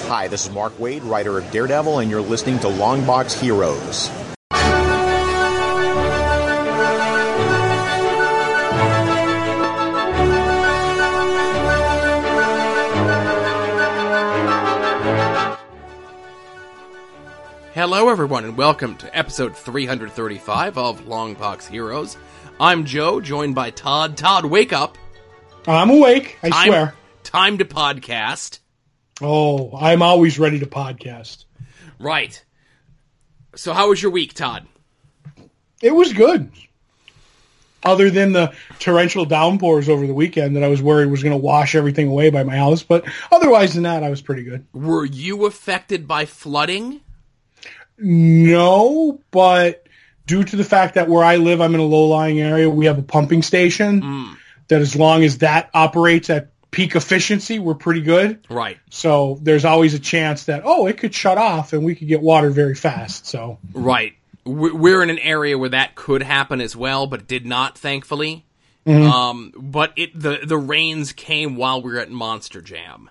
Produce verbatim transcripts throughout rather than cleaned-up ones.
Hi, this is Mark Waid, writer of Daredevil, and you're listening to Longbox Heroes. Hello everyone, and welcome to episode three thirty-five of Longbox Heroes. I'm Joe, joined by Todd. Todd, wake up. I'm awake, I time, swear. Time to podcast. Oh, I'm always ready to podcast. Right. So how was your week, Todd? It was good. Other than the torrential downpours over the weekend that I was worried was going to wash everything away by my house. But otherwise than that, I was pretty good. Were you affected by flooding? No, but due to the fact that where I live, I'm in a low-lying area, we have a pumping station Mm. that as long as that operates at peak efficiency, we're pretty good. Right. So there's always a chance that, oh, it could shut off and we could get water very fast. So Right. We're in an area where that could happen as well, but it did not, thankfully. Mhm. Um, but it the, the rains came while we were at Monster Jam.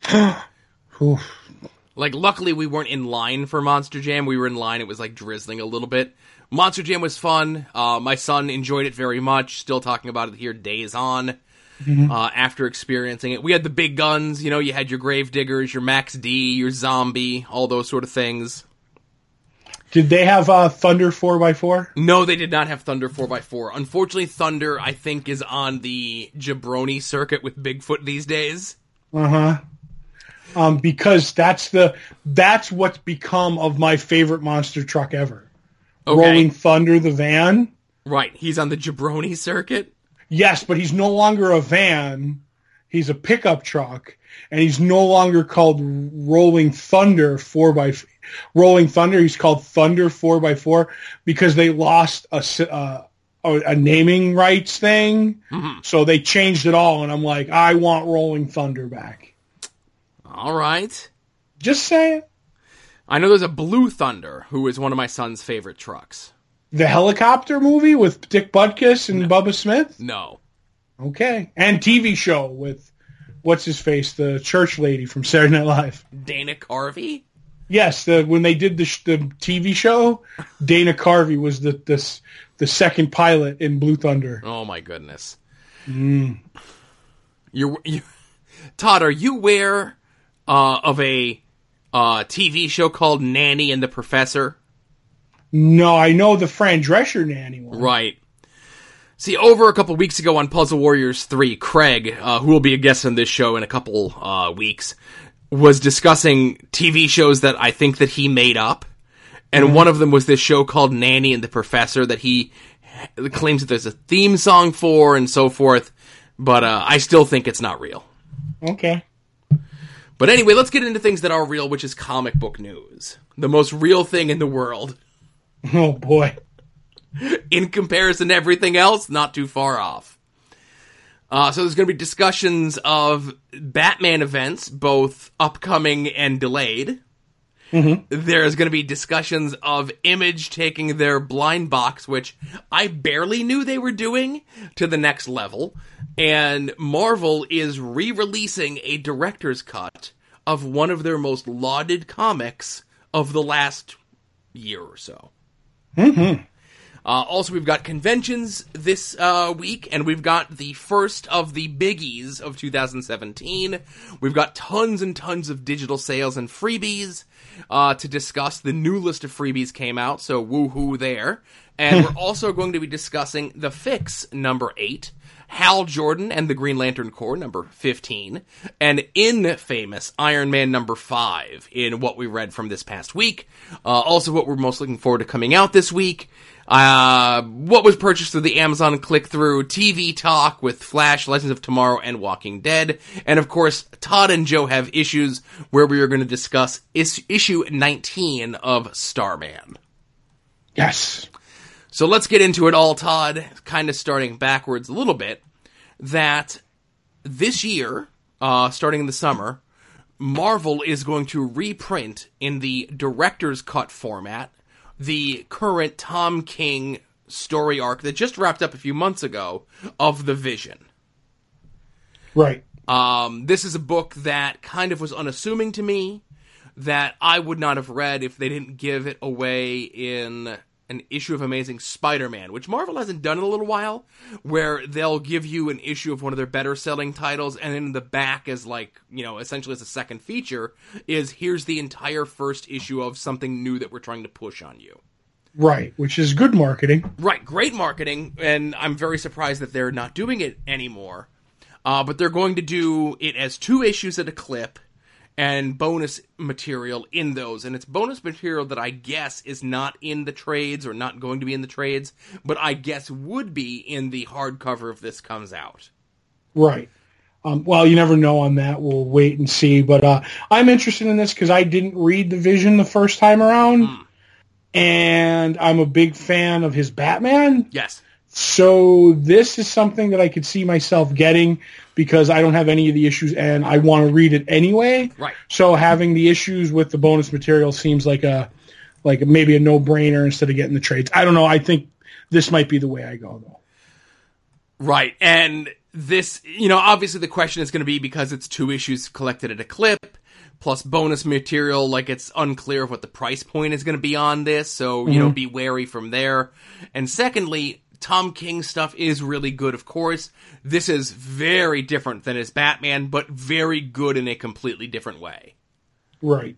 Oof. Like, luckily we weren't in line for Monster Jam. We were in line. It was, like, drizzling a little bit. Monster Jam was fun. Uh, my son enjoyed it very much. Still talking about it here days on Mhm. uh, after experiencing it. We had the big guns. You know, you had your Gravediggers, your Max D, your Zombie, all those sort of things. Did they have uh, Thunder four by four? No, they did not have Thunder four by four. Unfortunately, Thunder, I think, is on the Jabroni circuit with Bigfoot these days. Uh-huh. Um, because that's the that's what's become of my favorite monster truck ever. Okay. Rolling Thunder, the van. Right, he's on the Jabroni circuit? Yes, but he's no longer a van. He's a pickup truck, and he's no longer called Rolling Thunder four by Rolling Thunder. He's called Thunder four by four because they lost a uh, a, a naming rights thing. Mm-hmm. So they changed it all, and I'm like, I want Rolling Thunder back. All right. Just saying. I know there's a Blue Thunder, who is one of my son's favorite trucks. The helicopter movie with Dick Butkus and No. Bubba Smith? No. Okay. And T V show with, what's his face, the church lady from Saturday Night Live. Dana Carvey? Yes, the when they did the, sh- the T V show, Dana Carvey was the, the, the second pilot in Blue Thunder. Oh, my goodness. Mm. You're, you, Todd, are you aware uh, of a uh, T V show called Nanny and the Professor? No, I know the Fran Drescher nanny one. Right. See, over a couple weeks ago on Puzzle Warriors three, Craig, uh, who will be a guest on this show in a couple uh, weeks, was discussing T V shows that I think that he made up. And mm-hmm. one of them was this show called Nanny and the Professor that he claims that there's a theme song for and so forth. But uh, I still think it's not real. Okay. But anyway, let's get into things that are real, which is comic book news. The most real thing in the world. Oh, boy. In comparison to everything else, not too far off. Uh, so there's going to be discussions of Batman events, both upcoming and delayed. Mm-hmm. There's going to be discussions of Image taking their blind box, which I barely knew they were doing, to the next level. And Marvel is re-releasing a director's cut of one of their most lauded comics of the last year or so. Mm-hmm. Uh, also, we've got conventions this uh, week, and we've got the first of the biggies of two thousand seventeen. We've got tons and tons of digital sales and freebies uh, to discuss. The new list of freebies came out, so woohoo there. And we're also going to be discussing The Fix, number eight, Hal Jordan and the Green Lantern Corps, number fifteen, and Infamous Iron Man, number five, in what we read from this past week. Uh, also, what we're most looking forward to coming out this week. Uh, what was purchased through the Amazon click-through, T V talk with Flash, Legends of Tomorrow, and Walking Dead. And of course, Todd and Joe have issues where we are going to discuss is- issue nineteen of Starman. Yes. So let's get into it all, Todd, kind of starting backwards a little bit, that this year, uh, starting in the summer, Marvel is going to reprint in the director's cut format the current Tom King story arc that just wrapped up a few months ago of The Vision. Right. Um, this is a book that kind of was unassuming to me. that I would not have read if they didn't give it away in an issue of Amazing Spider-Man, which Marvel hasn't done in a little while, where they'll give you an issue of one of their better-selling titles, and in the back as, like, you know, essentially as a second feature, is here's the entire first issue of something new that we're trying to push on you. Right, which is good marketing. Right, great marketing, and I'm very surprised that they're not doing it anymore. Uh, but they're going to do it as two issues at a clip, and bonus material in those. And it's bonus material that I guess is not in the trades, or not going to be in the trades, but I guess would be in the hardcover if this comes out. Right. Um, well, you never know on that. We'll wait and see. But uh, I'm interested in this because I didn't read the Vision the first time around. Mm. And I'm a big fan of his Batman. Yes. So this is something that I could see myself getting because I don't have any of the issues and I want to read it anyway. Right. So having the issues with the bonus material seems like a like maybe a no-brainer instead of getting the trades. I don't know. I think this might be the way I go, though. Right. And this, you know, obviously the question is going to be because it's two issues collected at a clip, plus bonus material, like it's unclear of what the price point is going to be on this. So, you mm-hmm. know, be wary from there. And secondly, Tom King stuff is really good, of course. This is very different than his Batman, but very good in a completely different way. Right.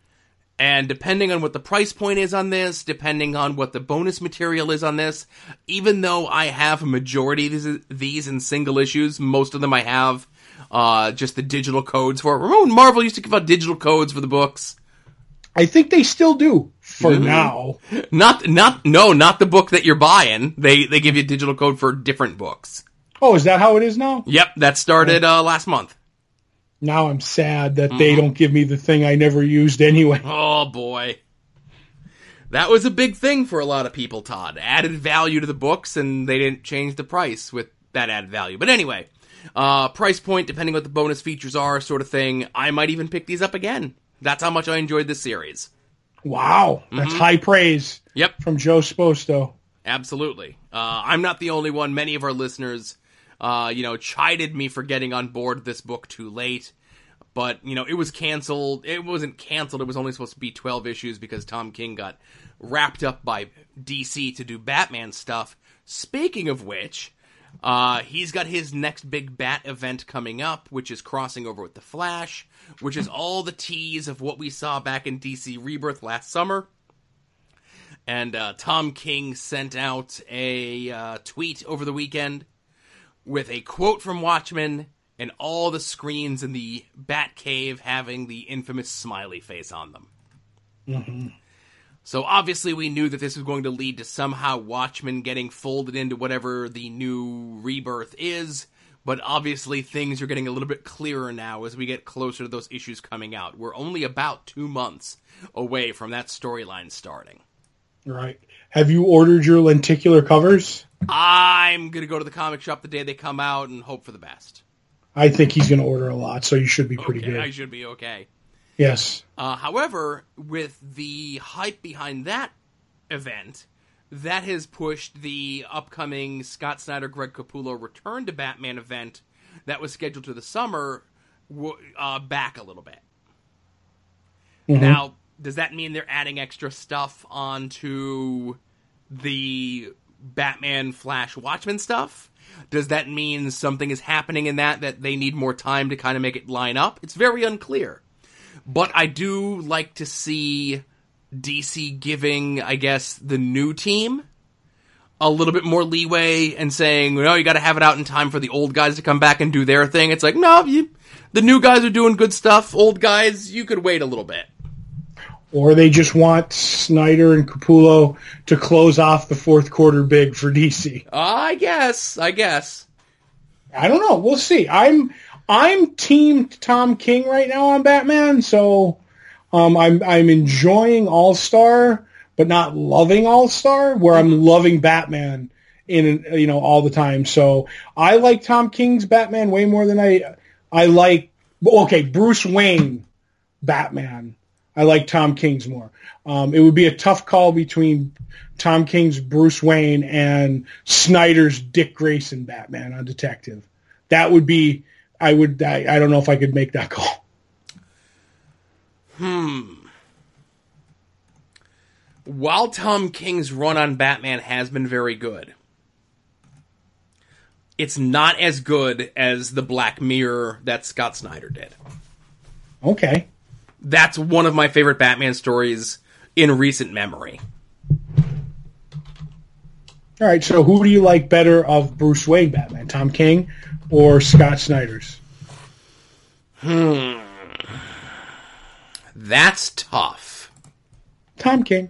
And depending on what the price point is on this, depending on what the bonus material is on this, even though I have a majority of these, these in single issues, most of them I have uh, just the digital codes for. Remember when Marvel used to give out digital codes for the books? I think they still do for mm-hmm. now. Not, not, no, not the book that you're buying. They they give you a digital code for different books. Oh, is that how it is now? Yep, that started uh, last month. Now I'm sad that mm-hmm. they don't give me the thing I never used anyway. Oh, boy. That was a big thing for a lot of people, Todd. Added value to the books, and they didn't change the price with that added value. But anyway, uh, price point, depending what the bonus features are, sort of thing. I might even pick these up again. That's how much I enjoyed this series. Wow. That's mm-hmm. high praise. Yep. From Joe Sposto. Absolutely. Uh, I'm not the only one. Many of our listeners, uh, you know, chided me for getting on board this book too late. But, you know, it was canceled. It wasn't canceled. It was only supposed to be twelve issues because Tom King got wrapped up by D C to do Batman stuff. Speaking of which, uh, he's got his next big Bat event coming up, which is crossing over with The Flash, which is all the tease of what we saw back in D C Rebirth last summer. And uh, Tom King sent out a uh, tweet over the weekend with a quote from Watchmen and all the screens in the Batcave having the infamous smiley face on them. Mm-hmm. So obviously we knew that this was going to lead to somehow Watchmen getting folded into whatever the new Rebirth is, but obviously things are getting a little bit clearer now as we get closer to those issues coming out. We're only about two months away from that storyline starting. Right. Have you ordered your lenticular covers? I'm going to go to the comic shop the day they come out and hope for the best. I think he's going to order a lot, so you should be pretty okay, good. I should be okay. Yes. Uh, however, with the hype behind that event, that has pushed the upcoming Scott Snyder, Greg Capullo Return to Batman event that was scheduled to the summer uh, back a little bit. Mm-hmm. Now, does that mean they're adding extra stuff onto the Batman, Flash, Watchmen stuff? Does that mean something is happening in that that they need more time to kind of make it line up? It's very unclear. But I do like to see D C giving, I guess, the new team a little bit more leeway and saying, no, you got to have it out in time for the old guys to come back and do their thing. It's like, no, you, the new guys are doing good stuff. Old guys, you could wait a little bit. Or they just want Snyder and Capullo to close off the fourth quarter big for D C. Uh, I guess. I guess. I don't know. We'll see. I'm I'm team Tom King right now on Batman, so um, I'm I'm enjoying All Star, but not loving All Star. Where I'm loving Batman in you know all the time. So I like Tom King's Batman way more than I I like. Okay, Bruce Wayne Batman. I like Tom King's more. Um, it would be a tough call between Tom King's Bruce Wayne and Snyder's Dick Grayson Batman on Detective. That would be, I would, I, I don't know if I could make that call. Hmm. while Tom King's run on Batman has been very good, it's not as good as the Black Mirror that Scott Snyder did. Okay. That's one of my favorite Batman stories in recent memory. All right, so who do you like better of Bruce Wayne Batman, Tom King or Scott Snyder's? Hmm. That's tough. Tom King.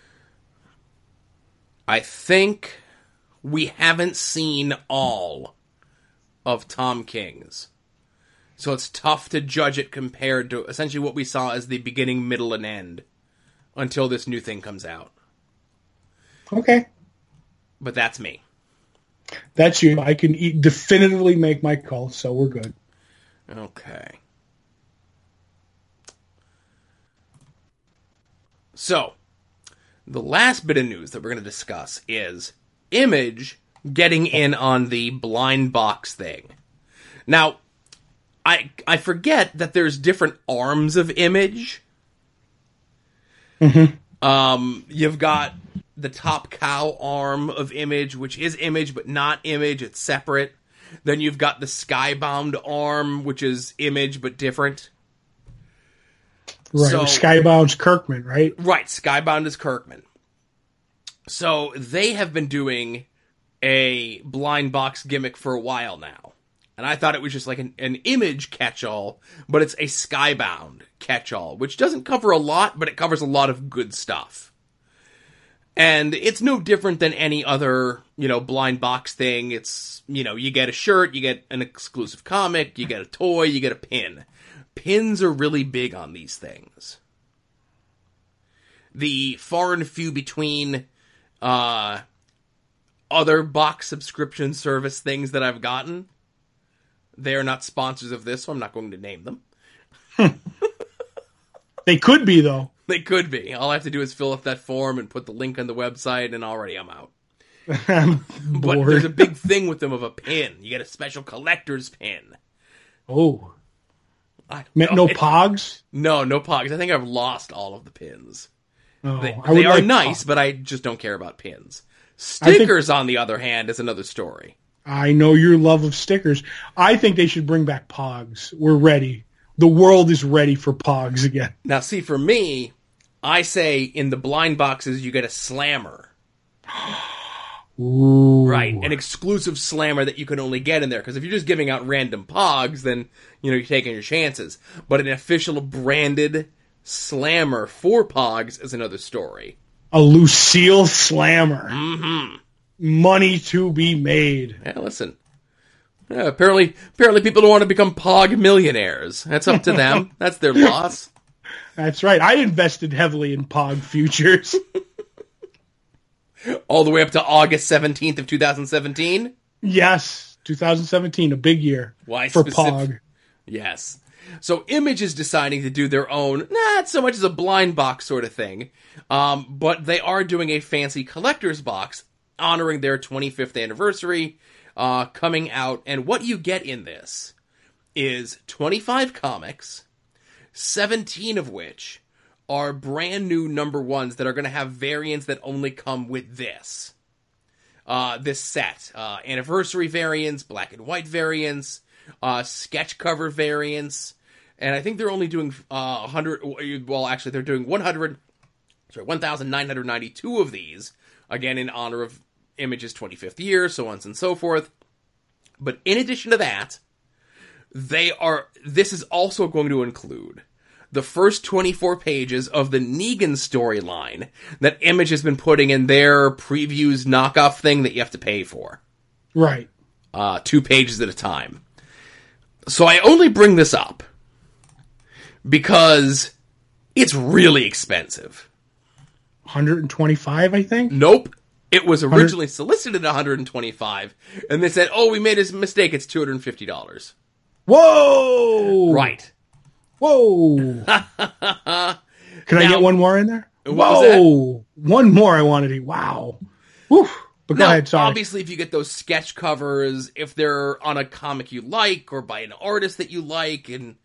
I think we haven't seen all of Tom King's. So it's tough to judge it compared to essentially what we saw as the beginning, middle, and end until this new thing comes out. Okay. But that's me. That's you. I can eat, definitively make my call, so we're good. Okay. So, the last bit of news that we're going to discuss is Image getting in on the blind box thing. Now, I I forget that there's different arms of Image. Mm-hmm. Um, you've got the Top Cow arm of Image, which is Image, but not Image. It's separate. Then you've got the Skybound arm, which is Image, but different. Right, So, Skybound's Kirkman, right? Right, Skybound is Kirkman. So they have been doing a blind box gimmick for a while now. And I thought it was just like an, an Image catch-all, but it's a Skybound catch-all, which doesn't cover a lot, but it covers a lot of good stuff. And it's no different than any other, you know, blind box thing. It's, you know, you get a shirt, you get an exclusive comic, you get a toy, you get a pin. Pins are really big on these things. The far and few between uh, other box subscription service things that I've gotten, they are not sponsors of this, so I'm not going to name them. They could be, though. They could be. All I have to do is fill out that form and put the link on the website, and already I'm out. I'm But bored. there's a big thing with them of a pin. You get a special collector's pin. Oh. I don't Meant know. no It- pogs? No, no pogs. I think I've lost all of the pins. Oh, They, I they would are like nice, pogs. but I just don't care about pins. I think- Stickers, on the other hand, is another story. I know your love of stickers. I think they should bring back pogs. We're ready. The world is ready for pogs again. Now, see, for me, I say in the blind boxes you get a slammer. Ooh. Right, an exclusive slammer that you can only get in there. Because if you're just giving out random pogs, then, you know, you're taking your chances. But an official branded slammer for pogs is another story. A Lucille Slammer. Mm-hmm. Money to be made. Yeah, listen. Yeah, apparently, apparently people don't want to become pog millionaires. That's up to them. That's their loss. That's right. I invested heavily in pog futures. All the way up to August seventeenth of two thousand seventeen? Yes. twenty seventeen, a big year Why for specific- pog. Yes. So Image is deciding to do their own, not so much as a blind box sort of thing, um, but they are doing a fancy collector's box honoring their twenty-fifth anniversary uh, coming out. And what you get in this is twenty-five comics, seventeen of which are brand new number ones that are going to have variants that only come with this. Uh, this set. Uh, anniversary variants, black and white variants, uh, sketch cover variants, and I think they're only doing uh, one hundred, well, actually, they're doing one hundred, sorry, one thousand nine hundred ninety-two of these, again, in honor of Image's twenty-fifth year, so on and so forth. But in addition to that, they are, this is also going to include the first twenty-four pages of the Negan storyline that Image has been putting in their previews knockoff thing that you have to pay for. Right. Uh, two pages at a time. So I only bring this up because it's really expensive. one hundred twenty-five, I think? Nope. It was originally solicited at one hundred twenty-five dollars, and they said, oh, we made a mistake, it's two hundred fifty dollars. Whoa! Right. Whoa! Can I Now- get one more in there? What was Whoa! One more I wanted to. Wow. Whew. But go Now, ahead, sorry. obviously, if you get those sketch covers, if they're on a comic you like, or by an artist that you like, and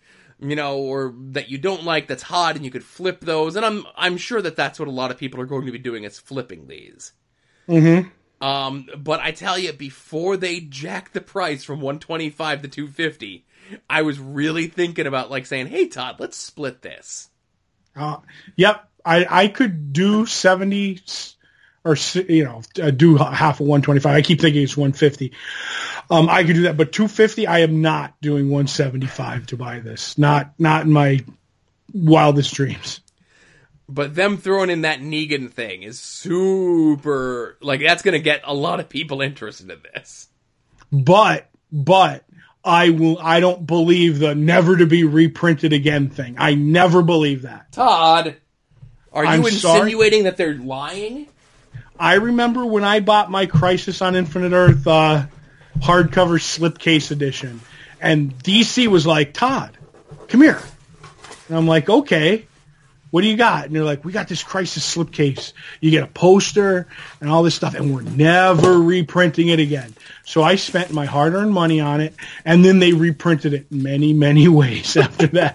you know, or that you don't like that's hot, and you could flip those. And I'm I'm sure that that's what a lot of people are going to be doing, is flipping these. Mm-hmm. Um, but I tell you, before they jacked the price from one twenty-five to two fifty, I was really thinking about like saying, "Hey Todd, let's split this." Uh, yep, I I could do seventy or you know do half of one twenty-five. I keep thinking it's one fifty. Um, I could do that, but two fifty, I am not doing one seventy-five to buy this. Not not in my wildest dreams. But them throwing in that Negan thing is super, like, that's going to get a lot of people interested in this. But, but, I will, I don't believe the never to be reprinted again thing. I never believe that. Todd, are you I'm insinuating sorry? that they're lying? I remember when I bought my Crisis on Infinite Earth uh, hardcover slipcase edition, and D C was like, Todd, come here. And I'm like, okay. What do you got? And they're like, we got this Crisis slipcase. You get a poster and all this stuff, and we're never reprinting it again. So I spent my hard-earned money on it, and then they reprinted it many, many ways after that.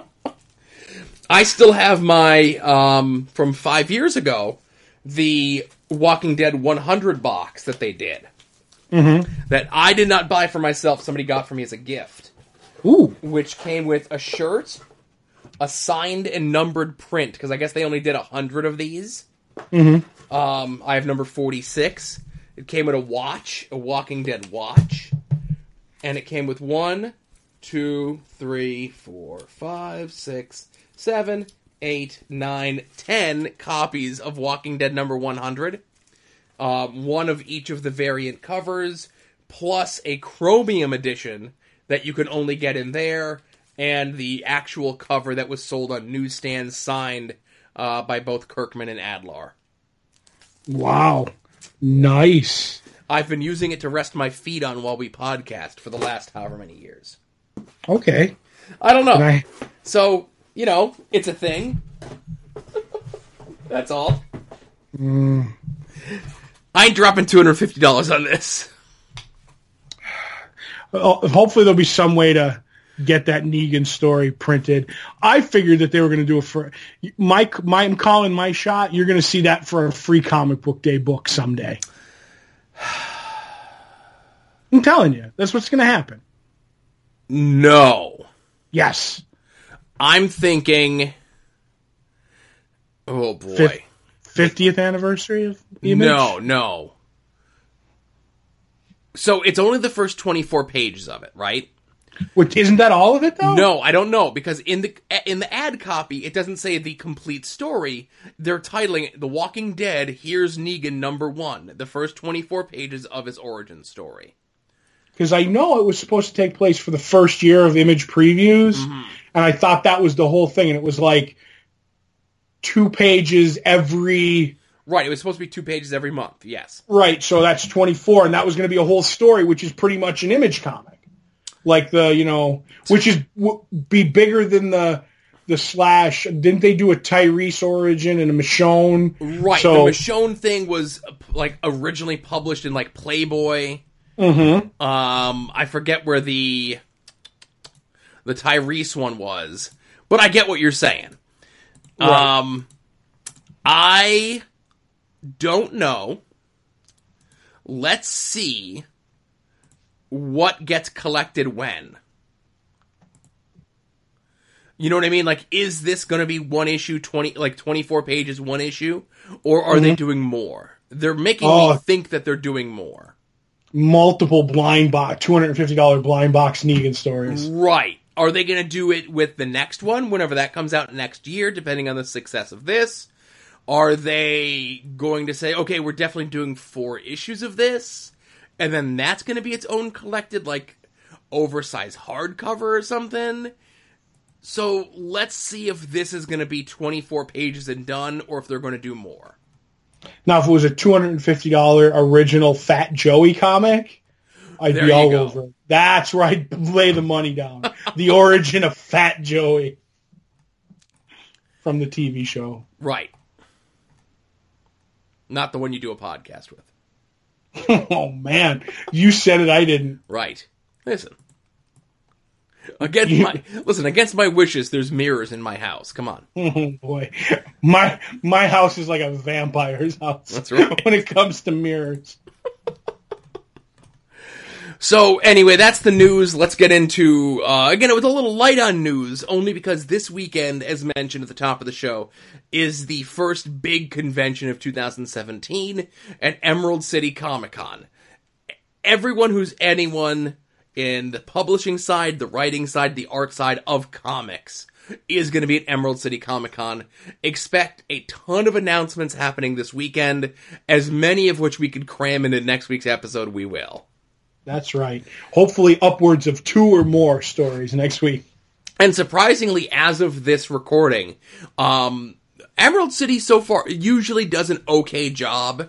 I still have my, um, from five years ago, the Walking Dead one hundred box that they did. Mm-hmm. That I did not buy for myself, somebody got for me as a gift. Ooh. Which came with a shirt, a signed and numbered print, because I guess they only did a hundred of these. Mm-hmm. Um, I have number forty-six. It came with a watch, a Walking Dead watch, and it came with one, two, three, four, five, six, seven, eight, nine, ten copies of Walking Dead number one hundred. Um, one of each of the variant covers, plus a chromium edition that you can only get in there, and the actual cover that was sold on newsstands, signed uh, by both Kirkman and Adlar. Wow. Nice. I've been using it to rest my feet on while we podcast for the last however many years. Okay. I don't know. I... So, you know, it's a thing. That's all. Mm. I ain't dropping two hundred fifty dollars on this. Hopefully there'll be some way to get that Negan story printed. I figured that they were going to do it for my, my, I'm calling my shot. You're going to see that for a free comic book day book someday. I'm telling you, that's what's going to happen. No. Yes. I'm thinking, oh boy. fiftieth anniversary of Image? No, no. So it's only the first twenty-four pages of it, right? Which, isn't that all of it, though? No, I don't know, because in the in the ad copy, it doesn't say the complete story. They're titling it The Walking Dead, Here's Negan Number One, the first twenty-four pages of his origin story. Because I know it was supposed to take place for the first year of Image previews, mm-hmm. and I thought that was the whole thing, and it was like two pages every... Right, it was supposed to be two pages every month, yes. Right, so that's twenty-four, and that was going to be a whole story, which is pretty much an Image comic. Like the, you know, which is w- be bigger than the the Slash. Didn't they do a Tyrese origin and a Michonne? Right, so, the Michonne thing was, like, originally published in, like, Playboy. Mm-hmm. Um, I forget where the the Tyrese one was, but I get what you're saying. Right. Um, I don't know. Let's see what gets collected when. You know what I mean? Like, is this going to be one issue, twenty, like twenty-four pages, one issue? Or are mm-hmm. they doing more? They're making oh, me think that they're doing more. Multiple blind box, two hundred fifty dollars blind box Negan stories. Right. Are they going to do it with the next one, whenever that comes out next year, depending on the success of this? Are they going to say, okay, we're definitely doing four issues of this, and then that's going to be its own collected, like, oversized hardcover or something? So let's see if this is going to be twenty-four pages and done, or if they're going to do more. Now, if it was a two hundred fifty dollars original Fat Joey comic, I'd there be all go. over it. That's where I'd lay the money down. The origin of Fat Joey from the T V show. Right. Not the one you do a podcast with. Oh, man. You said it, I didn't. Right. Listen. Against my listen, against my wishes, there's mirrors in my house. Come on. Oh boy, my my house is like a vampire's house. That's right. When it comes to mirrors. So anyway, that's the news. Let's get into, uh, again, it was a little light on news, only because this weekend, as mentioned at the top of the show, is the first big convention of two thousand seventeen at Emerald City Comic Con. Everyone who's anyone in the publishing side, the writing side, the art side of comics is going to be at Emerald City Comic Con. Expect a ton of announcements happening this weekend, as many of which we could cram into next week's episode, we will. That's right. Hopefully upwards of two or more stories next week. And surprisingly, as of this recording, um, Emerald City so far usually does an okay job.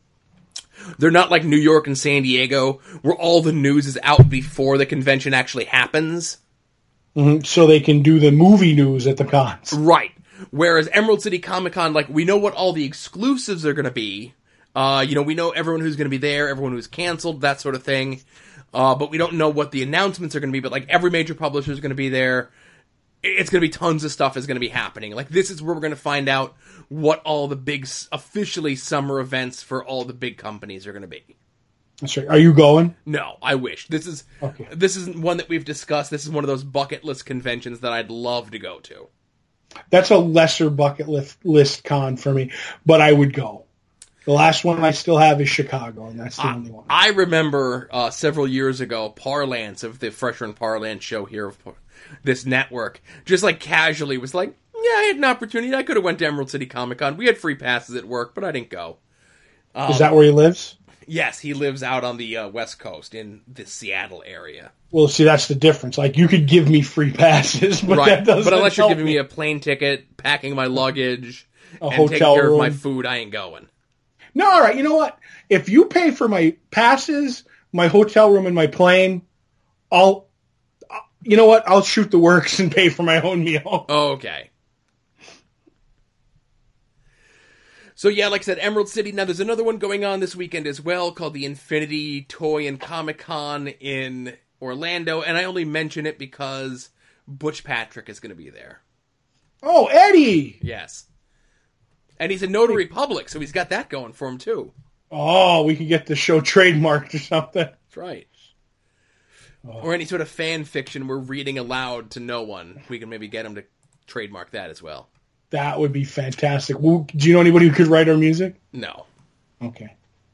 They're not like New York and San Diego, where all the news is out before the convention actually happens. Mm-hmm. So they can do the movie news at the cons. Right. Whereas Emerald City Comic Con, like, we know what all the exclusives are going to be. Uh, you know, we know everyone who's going to be there, everyone who's canceled, that sort of thing. Uh, but we don't know what the announcements are going to be. But, like, every major publisher is going to be there. It's going to be tons of stuff is going to be happening. Like, this is where we're going to find out what all the big, officially summer events for all the big companies are going to be. That's right. Are you going? No, I wish. This is okay. This isn't one that we've discussed. This is one of those bucket list conventions that I'd love to go to. That's a lesser bucket list, list con for me, but I would go. The last one I still have is Chicago, and that's the I, only one. I remember uh, several years ago, Parlance of the Fresher and Parlance show here of this network, just like casually was like, yeah, I had an opportunity. I could have went to Emerald City Comic Con. We had free passes at work, but I didn't go. Um, is that where he lives? Yes, he lives out on the uh, West Coast in the Seattle area. Well, see, that's the difference. Like, you could give me free passes, but right. that doesn't But unless you're help giving me a plane ticket, packing my luggage, a and hotel taking care room. of my food, I ain't going. No, all right. You know what? If you pay for my passes, my hotel room, and my plane, I'll. You know what? I'll shoot the works and pay for my own meal. Okay. So yeah, like I said, Emerald City. Now there's another one going on this weekend as well called the Infinity Toy and Comic Con in Orlando, and I only mention it because Butch Patrick is going to be there. Oh, Eddie! Yes. And he's a notary public, so he's got that going for him too. Oh, we could get the show trademarked or something. That's right. Oh. Or any sort of fan fiction we're reading aloud to no one. We can maybe get him to trademark that as well. That would be fantastic. Do you know anybody who could write our music? No. Okay.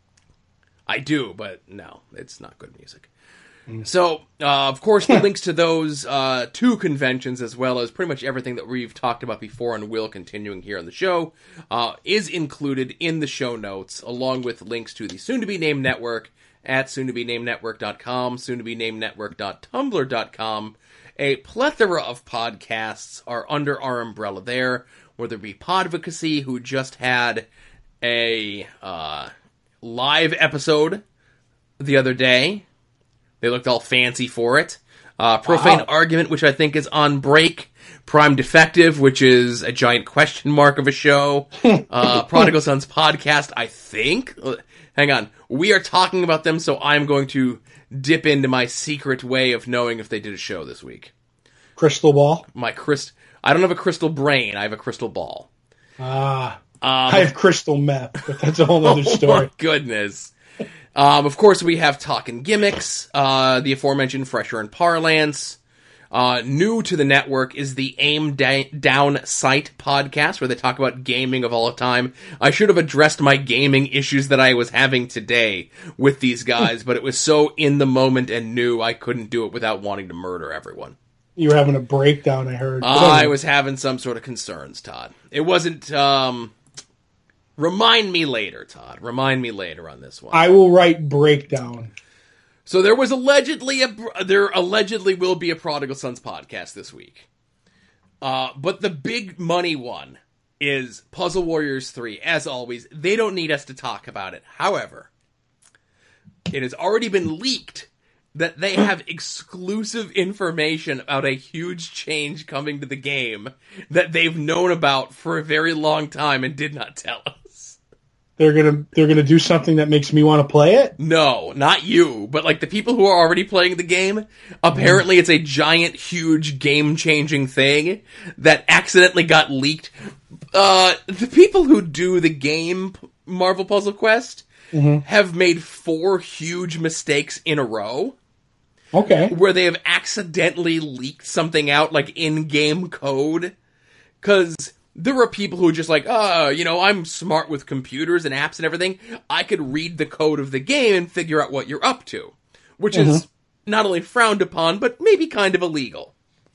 I do, but no, it's not good music. Mm. So, uh, of course, the links to those uh, two conventions, as well as pretty much everything that we've talked about before and will continuing here on the show, uh, is included in the show notes, along with links to the soon-to-be-named network at soon to be named network dot com, soon to be named network dot tumblr dot com. A plethora of podcasts are under our umbrella there, whether it be Podvocacy, who just had a uh, live episode the other day. They looked all fancy for it. Uh, Profane wow. Argument, which I think is on break. Prime Defective, which is a giant question mark of a show. uh, Prodigal Sons Podcast, I think. Hang on. We are talking about them, so I'm going to dip into my secret way of knowing if they did a show this week. Crystal ball? My crystal... I don't have a crystal brain. I have a crystal ball. Ah. Um, I have crystal meth, but that's a whole other story. Oh, my goodness. Um, of course, we have Talkin' Gimmicks, uh, the aforementioned Fresher and Parlance. Uh, new to the network is the Aim da- Down Sight podcast, where they talk about gaming of all time. I should have addressed my gaming issues that I was having today with these guys, but it was so in the moment and new, I couldn't do it without wanting to murder everyone. You were having a breakdown, I heard. Uh, I was having some sort of concerns, Todd. It wasn't, um... Remind me later, Todd. Remind me later on this one. I will write breakdown. So there was allegedly a there allegedly will be a Prodigal Sons podcast this week. Uh, but the big money one is Puzzle Warriors three. As always, they don't need us to talk about it. However, it has already been leaked that they have exclusive information about a huge change coming to the game that they've known about for a very long time and did not tell us. they're gonna they're gonna do something that makes me want to play it? No, not you, but like the people who are already playing the game. Apparently, it's a giant, huge, game-changing thing that accidentally got leaked. Uh, the people who do the game Marvel Puzzle Quest mm-hmm. have made four huge mistakes in a row. Okay. Where they have accidentally leaked something out, like in-game code. Because there were people who were just like, oh, you know, I'm smart with computers and apps and everything. I could read the code of the game and figure out what you're up to. Which mm-hmm. is not only frowned upon, but maybe kind of illegal.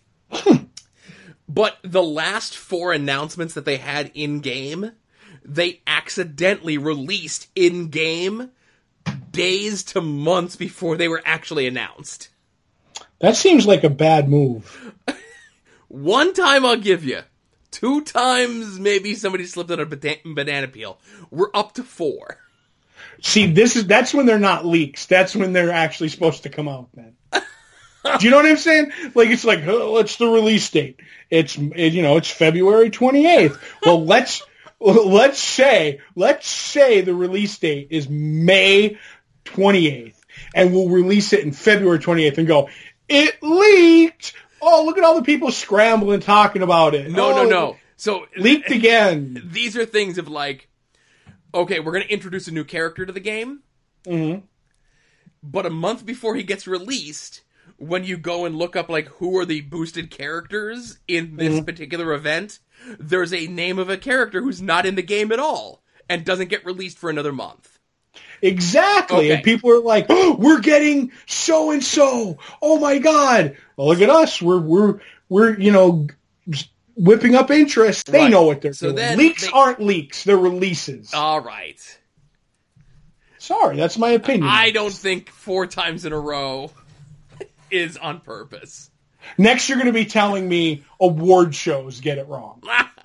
But the last four announcements that they had in-game, they accidentally released in-game days to months before they were actually announced. That seems like a bad move. One time I'll give you. Two times maybe somebody slipped on a banana peel. We're up to four. See, this is that's when they're not leaks. That's when they're actually supposed to come out then. Do you know what I'm saying? Like, it's like, oh, what's the release date? It's, it, you know, it's February twenty-eighth. Well, let's, let's say, let's say the release date is May twenty-eighth, and we'll release it in February twenty-eighth and go, it leaked! Oh, look at all the people scrambling talking about it. No, oh, no, no. So leaked again. These are things of like, okay, we're going to introduce a new character to the game, mm-hmm. but a month before he gets released, when you go and look up, like, who are the boosted characters in this mm-hmm. particular event, there's a name of a character who's not in the game at all and doesn't get released for another month. Exactly. Okay. And people are like, oh, we're getting so-and-so. Oh, my God. Well, look at us. We're, we're, we're, you know, whipping up interest. They right. know what they're so doing. Leaks they... aren't leaks. They're releases. All right. Sorry, that's my opinion. I don't think four times in a row is on purpose. Next, you're going to be telling me award shows get it wrong.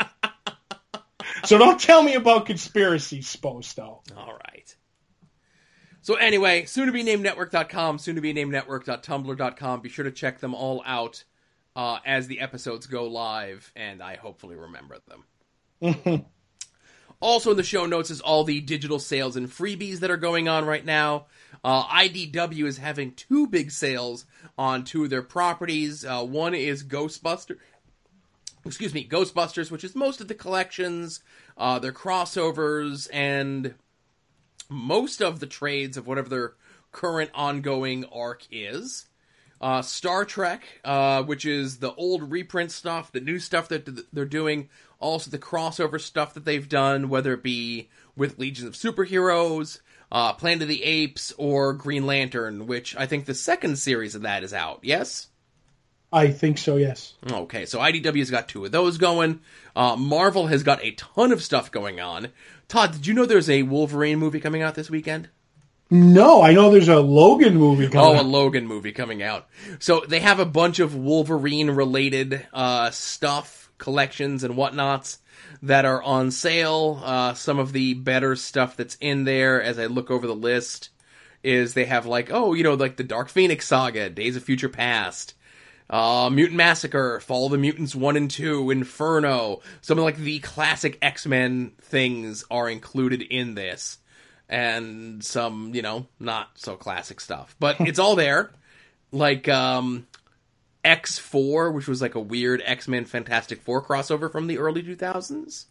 So don't tell me about conspiracy, Sposto. All right. So anyway, soon to be named network dot com, soon to be named network dot tumblr dot com. Be sure to check them all out uh, as the episodes go live, and I hopefully remember them. Also in the show notes is all the digital sales and freebies that are going on right now. Uh, I D W is having two big sales on two of their properties. Uh, one is Ghostbusters. Excuse me, Ghostbusters, which is most of the collections, uh, their crossovers, and most of the trades of whatever their current ongoing arc is. Uh, Star Trek, uh, which is the old reprint stuff, the new stuff that they're doing, also the crossover stuff that they've done, whether it be with Legions of Superheroes, uh, Planet of the Apes, or Green Lantern, which I think the second series of that is out, yes? I think so, yes. Okay, so I D W's got two of those going. Uh, Marvel has got a ton of stuff going on. Todd, did you know there's a Wolverine movie coming out this weekend? No, I know there's a Logan movie coming oh, out. Oh, a Logan movie coming out. So they have a bunch of Wolverine-related uh, stuff, collections, and whatnots that are on sale. Uh, some of the better stuff that's in there, as I look over the list, is they have like, oh, you know, like the Dark Phoenix Saga, Days of Future Past, Uh, Mutant Massacre, Fall of the Mutants one and two, Inferno. Some of like the classic X-Men things are included in this. And some, you know, not so classic stuff. But it's all there. Like, um, X four, which was like a weird X-Men Fantastic Four crossover from the early two thousands.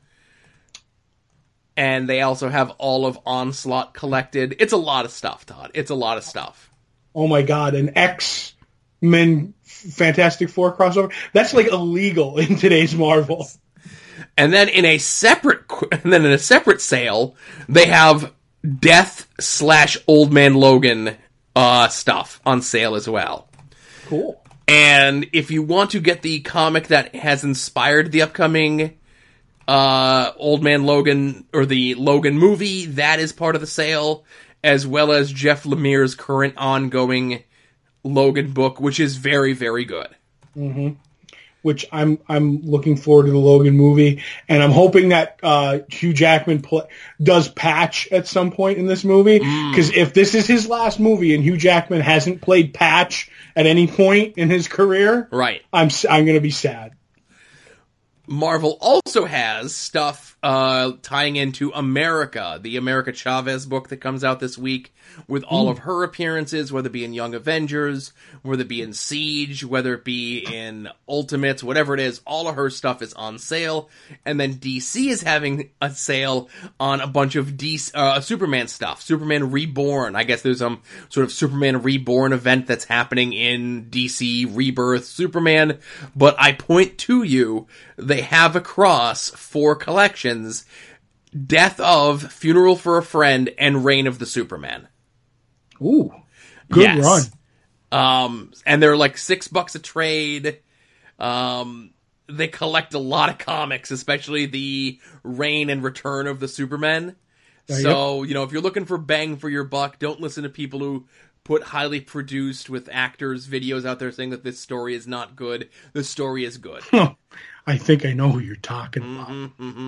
And they also have all of Onslaught collected. It's a lot of stuff, Todd. It's a lot of stuff. Oh my god, an X-Men Fantastic Four crossover? That's like illegal in today's Marvel. And then in a separate, and then in a separate sale, they have Death slash Old Man Logan uh, stuff on sale as well. Cool. And if you want to get the comic that has inspired the upcoming uh, Old Man Logan or the Logan movie, that is part of the sale, as well as Jeff Lemire's current ongoing Logan book, which is very, very good. Mm-hmm. Which I'm I'm looking forward to the Logan movie, and I'm hoping that uh, Hugh Jackman pl- does Patch at some point in this movie, because mm. if this is his last movie and Hugh Jackman hasn't played Patch at any point in his career, right, I'm I'm gonna be sad. Marvel also has stuff uh, tying into America, the America Chavez book that comes out this week, with all Ooh. of her appearances, whether it be in Young Avengers, whether it be in Siege, whether it be in Ultimates, whatever it is, all of her stuff is on sale. And then D C is having a sale on a bunch of D C, uh, Superman stuff. Superman Reborn. I guess there's some sort of Superman Reborn event that's happening in D C Rebirth Superman. But I point to you, they have across four collections, Death of, Funeral for a Friend, and Reign of the Superman. Ooh, good yes. run. Um, and they're like six bucks a trade. Um, they collect a lot of comics, especially the Reign and Return of the Supermen. Uh, so, yep. you know, if you're looking for bang for your buck, don't listen to people who put highly produced with actors videos out there saying that this story is not good. The story is good. I think I know who you're talking about. Mm-hmm, mm-hmm.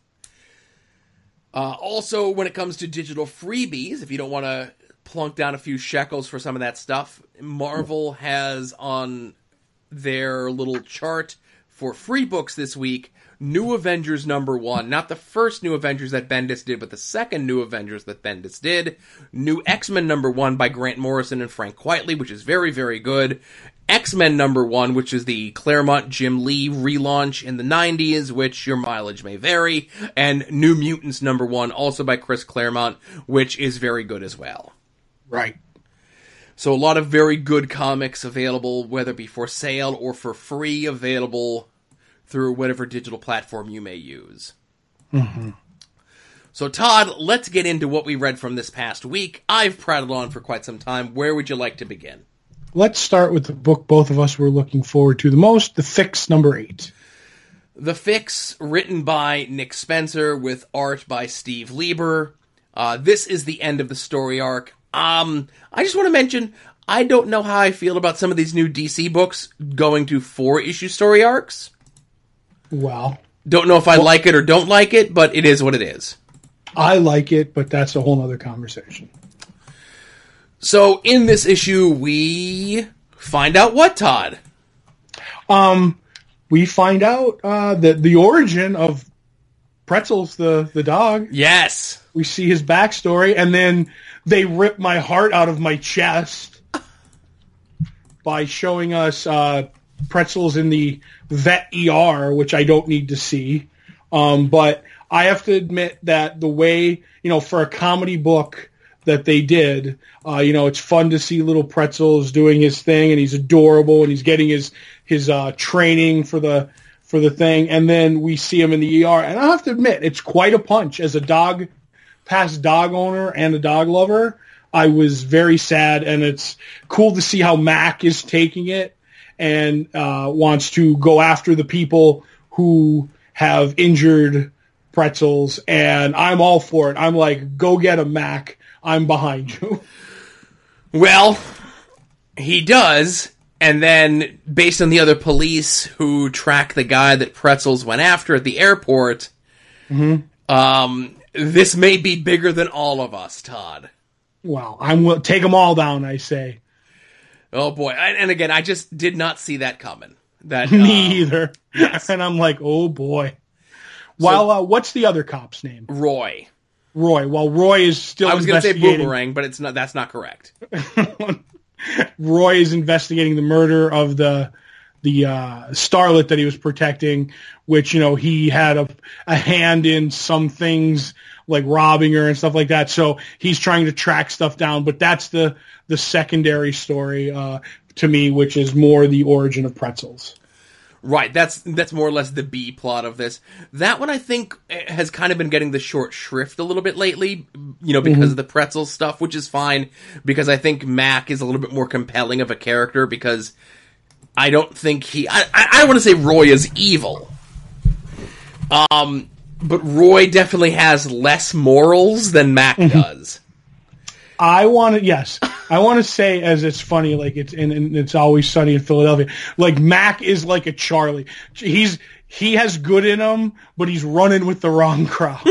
Uh, also, when it comes to digital freebies, if you don't want to plunk down a few shekels for some of that stuff, Marvel has on their little chart for free books this week, New Avengers number one. Not the first New Avengers that Bendis did, but the second New Avengers that Bendis did. New X-Men number one by Grant Morrison and Frank Quitely, which is very, very good. X-Men number one, which is the Claremont Jim Lee relaunch in the nineties, which your mileage may vary. And New Mutants number one, also by Chris Claremont, which is very good as well. Right. So a lot of very good comics available, whether it be for sale or for free, available through whatever digital platform you may use. Mm-hmm. So Todd, let's get into what we read from this past week. I've prattled on for quite some time. Where would you like to begin? Let's start with the book both of us were looking forward to the most, The Fix, number eight. The Fix, written by Nick Spencer with art by Steve Lieber. Uh, this is the end of the story arc. Um, I just want to mention, I don't know how I feel about some of these new D C books going to four-issue story arcs. Well. Don't know if I well, like it or don't like it, but it is what it is. I like it, but that's a whole other conversation. So, in this issue, we find out what, Todd? Um, we find out uh, that the origin of Pretzels, the, the dog. Yes. We see his backstory, and then they rip my heart out of my chest by showing us uh, Pretzels in the vet E R, which I don't need to see. Um, but I have to admit that the way, you know, for a comedy book that they did, uh, you know, it's fun to see little Pretzels doing his thing, and he's adorable, and he's getting his his uh, training for the for the thing, and then we see him in the E R, and I have to admit, it's quite a punch. As a dog, past dog owner and a dog lover, I was very sad, and it's cool to see how Mac is taking it and uh, wants to go after the people who have injured Pretzels, and I'm all for it. I'm like, go get him, Mac. I'm behind you. Well, he does, and then based on the other police who track the guy that Pretzels went after at the airport, mm-hmm. um, this may be bigger than all of us, Todd. Well, I'm will take them all down, I say. Oh boy, and again, I just did not see that coming. That Me um, either. Yes. And I'm like, oh boy. While, so, uh, what's the other cop's name? Roy. Roy. Well, Roy is still I was going to say investigating. Boomerang, but it's not. That's not correct. Roy is investigating the murder of the the uh, starlet that he was protecting, which, you know, he had a, a hand in some things like robbing her and stuff like that. So he's trying to track stuff down. But that's the the secondary story uh, to me, which is more the origin of Pretzels. Right, that's that's more or less the B plot of this. That one, I think, has kind of been getting the short shrift a little bit lately, you know, because mm-hmm. of the Pretzel stuff, which is fine, because I think Mac is a little bit more compelling of a character, because I don't think he... I, I don't want to say Roy is evil, um, but Roy definitely has less morals than Mac mm-hmm. does. I want to, yes, I want to say, as it's funny, like it's and, and it's Always Sunny in Philadelphia. Like Mac is like a Charlie. He's he has good in him, but he's running with the wrong crowd.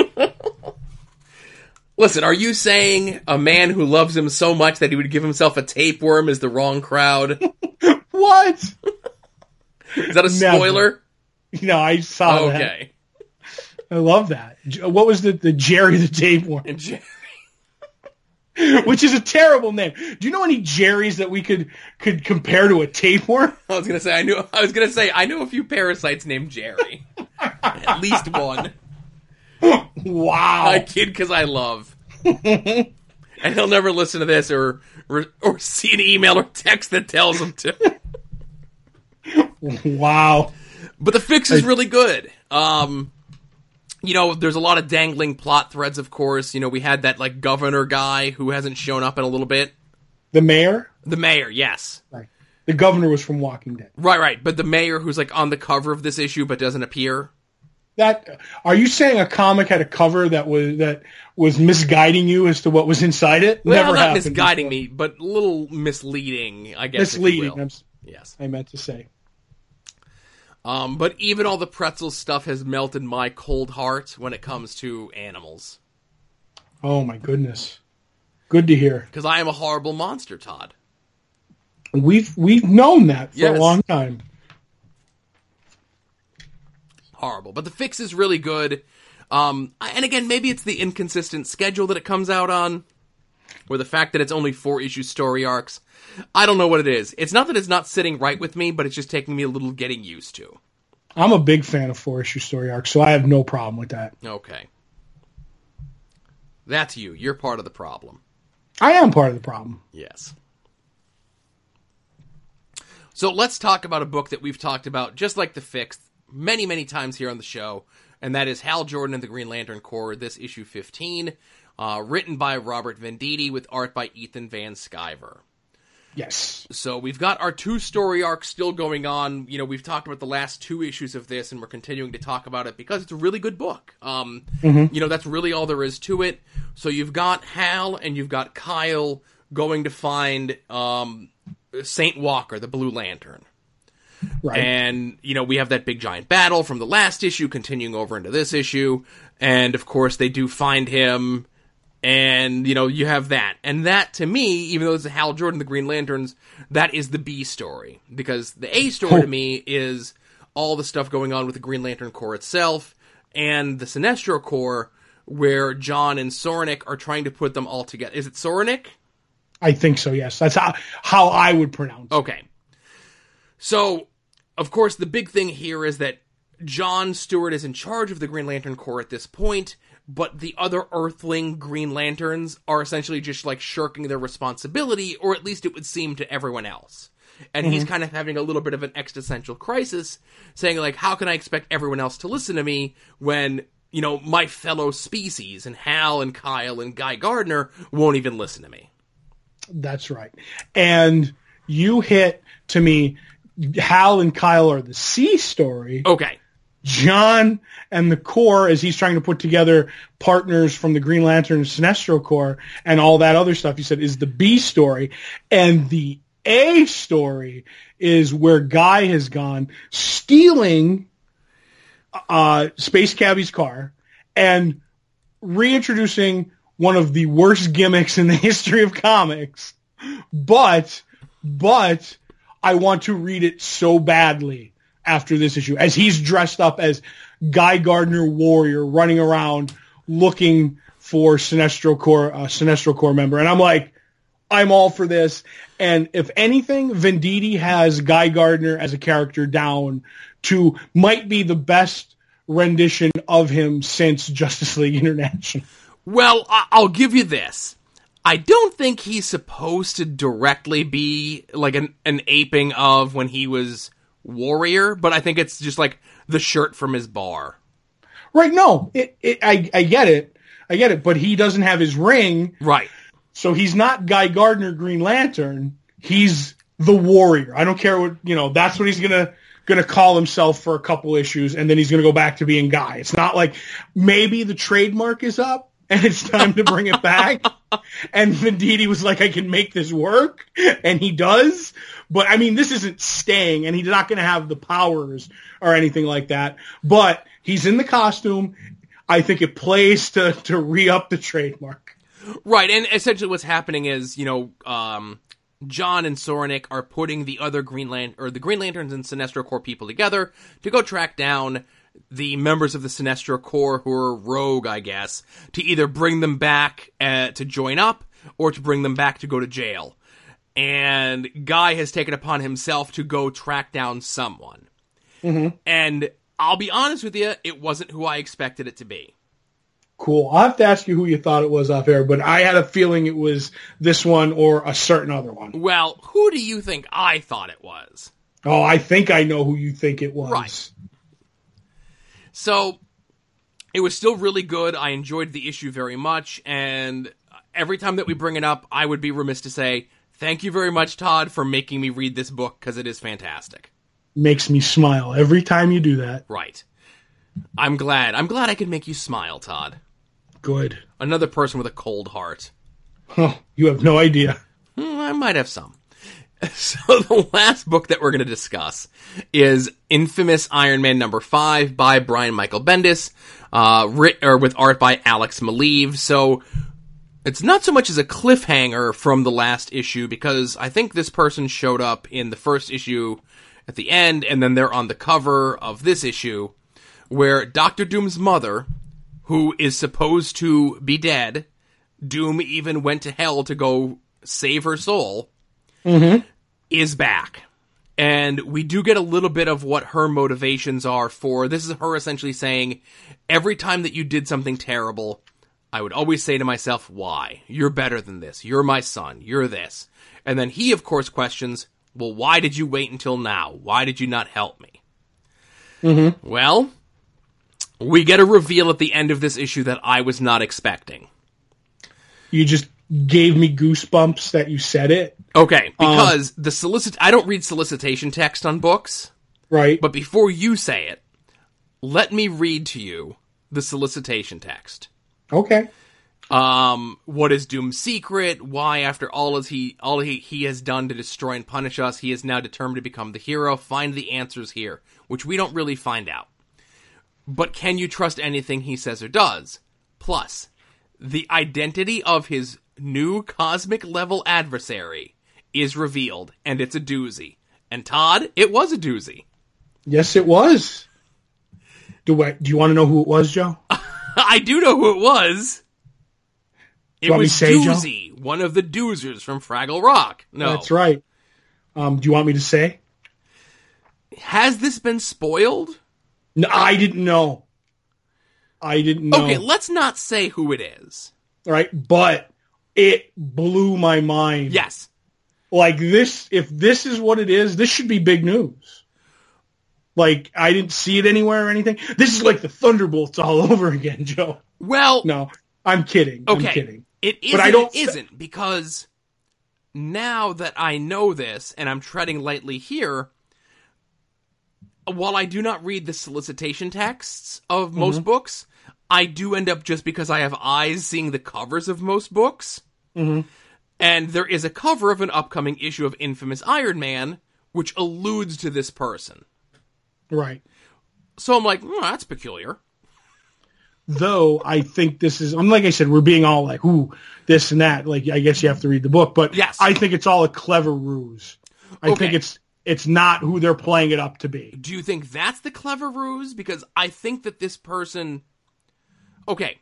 Listen, are you saying a man who loves him so much that he would give himself a tapeworm is the wrong crowd? What? Is that a spoiler? You know, I saw that. Okay. I love that. J- What was the, the Jerry the Tapeworm? And Jer- Which is a terrible name. Do you know any Jerrys that we could could compare to a tapeworm? I was gonna say I knew. I was gonna say I know a few parasites named Jerry. At least one. Wow. I kid because I love. And he'll never listen to this or, or or see an email or text that tells him to. Wow. But the fix is really good. Um, you know, there's a lot of dangling plot threads, of course. You know, we had that, like, governor guy who hasn't shown up in a little bit. The mayor? The mayor, yes. Right. The governor was from Walking Dead. Right, right. But the mayor who's, like, on the cover of this issue but doesn't appear. That are you saying a comic had a cover that was that was misguiding you as to what was inside it? Well, Never not happened misguiding before. me, but a little misleading, I guess. Misleading. If you will. I'm, Yes. I meant to say. Um, but even all the pretzel stuff has melted my cold heart when it comes to animals. Oh my goodness. Good to hear. Because I am a horrible monster, Todd. We've we've known that for Yes. a long time. Horrible. But the fix is really good. Um, and again, maybe it's the inconsistent schedule that it comes out on, or the fact that it's only four issue story arcs. I don't know what it is. It's not that it's not sitting right with me, but it's just taking me a little getting used to. I'm a big fan of four issue story arcs, so I have no problem with that. Okay. That's you. You're part of the problem. I am part of the problem. Yes. So let's talk about a book that we've talked about, just like The Fix, many, many times here on the show, and that is Hal Jordan and the Green Lantern Corps, this issue fifteen, uh, written by Robert Venditti with art by Ethan Van Sciver. Yes. So we've got our two story arcs still going on. You know, we've talked about the last two issues of this, and we're continuing to talk about it because it's a really good book. Um, Mm-hmm. You know, that's really all there is to it. So you've got Hal and you've got Kyle going to find um, Saint Walker, the Blue Lantern. Right. And, you know, we have that big giant battle from the last issue continuing over into this issue. And, of course, they do find him. And, you know, you have that. And that, to me, even though it's Hal Jordan, the Green Lanterns, that is the B story. Because the A story to me is all the stuff going on with the Green Lantern Corps itself and the Sinestro Corps, where John and Soranik are trying to put them all together. Is it Soranik? I think so, yes. That's how, how I would pronounce it. Okay. So, of course, the big thing here is that John Stewart is in charge of the Green Lantern Corps at this point, but the other Earthling Green Lanterns are essentially just, like, shirking their responsibility, or at least it would seem to everyone else. And mm-hmm. he's kind of having a little bit of an existential crisis, saying, like, how can I expect everyone else to listen to me when, you know, my fellow species, and Hal and Kyle and Guy Gardner, won't even listen to me? That's right. And you hit, to me, Hal and Kyle are the C story. Okay. John and the Corps, as he's trying to put together partners from the Green Lantern and Sinestro Corps and all that other stuff, you said, is the B story. And the A story is where Guy has gone, stealing uh, Space Cabbie's car and reintroducing one of the worst gimmicks in the history of comics. But, but I want to read it so badly after this issue, as he's dressed up as Guy Gardner Warrior running around looking for Sinestro Corps, uh, Sinestro Corps member. And I'm like, I'm all for this. And if anything, Venditti has Guy Gardner as a character down to might be the best rendition of him since Justice League International. Well, I- I'll give you this. I don't think he's supposed to directly be like an, an aping of when he was Warrior, but I think it's just like the shirt from his bar. Right, no, it, it, I, I get it. I get it, but he doesn't have his ring. Right. So he's not Guy Gardner Green Lantern. He's the Warrior. I don't care what, you know, that's what he's going to going to call himself for a couple issues, and then he's going to go back to being Guy. It's not like maybe the trademark is up and it's time to bring it back. And Venditti was like, I can make this work, and he does. But, I mean, this isn't staying, and he's not going to have the powers or anything like that. But he's in the costume. I think it plays to, to re-up the trademark. Right, and essentially what's happening is, you know, um, John and Soranik are putting the other Green Lan- or the Green Lanterns and Sinestro Corps people together to go track down the members of the Sinestro Corps who are rogue, I guess, to either bring them back uh, to join up or to bring them back to go to jail. And Guy has taken upon himself to go track down someone. Mm-hmm. And I'll be honest with you, it wasn't who I expected it to be. Cool. I'll have to ask you who you thought it was off air, but I had a feeling it was this one or a certain other one. Well, who do you think I thought it was? Oh, I think I know who you think it was. Right. So, it was still really good. I enjoyed the issue very much, and every time that we bring it up, I would be remiss to say, thank you very much, Todd, for making me read this book, because it is fantastic. Makes me smile every time you do that. Right. I'm glad. I'm glad I could make you smile, Todd. Good. Another person with a cold heart. Oh, you have no idea. Hmm, I might have some. So the last book that we're going to discuss is Infamous Iron Man number five by Brian Michael Bendis, uh, writ- or with art by Alex Maleev. So it's not so much as a cliffhanger from the last issue, because I think this person showed up in the first issue at the end, and then they're on the cover of this issue, where Doctor Doom's mother, who is supposed to be dead, Doom even went to hell to go save her soul, mm-hmm. is back. And we do get a little bit of what her motivations are for. This is her essentially saying, every time that you did something terrible, I would always say to myself, why? You're better than this. You're my son. You're this. And then he, of course, questions, well, why did you wait until now? Why did you not help me? Mm-hmm. Well, we get a reveal at the end of this issue that I was not expecting. You just gave me goosebumps that you said it. Okay, because um, the solicit I don't read solicitation text on books. Right. But before you say it, let me read to you the solicitation text. Okay. Um, what is Doom's secret? Why, after all as he all he, he has done to destroy and punish us, he is now determined to become the hero? Find the answers here, which we don't really find out. But can you trust anything he says or does? Plus, the identity of his new cosmic level adversary is revealed, and it's a doozy. And Todd, it was a doozy. Yes, it was. Do I, do you want to know who it was, Joe? I do know who it was. It was say, Doozy, Joe? One of the doozers from Fraggle Rock. No. That's right. Um, do you want me to say? Has this been spoiled? No, I didn't know. I didn't know. Okay, let's not say who it is. All right, but it blew my mind. Yes. Like this, if this is what it is, this should be big news. Like, I didn't see it anywhere or anything. This is like the Thunderbolts all over again, Joe. Well... No, I'm kidding. Okay. I'm kidding. It isn't, but I don't it isn't, because now that I know this, and I'm treading lightly here, while I do not read the solicitation texts of most mm-hmm. books, I do end up, just because I have eyes, seeing the covers of most books. Mm-hmm. And there is a cover of an upcoming issue of Infamous Iron Man, which alludes to this person. Right. So I'm like, oh, that's peculiar. Though I think this is, I'm like I said, we're being all like, ooh, this and that. Like, I guess you have to read the book, but yes. I think it's all a clever ruse. I okay. think it's it's not who they're playing it up to be. Do you think that's the clever ruse? Because I think that this person, okay,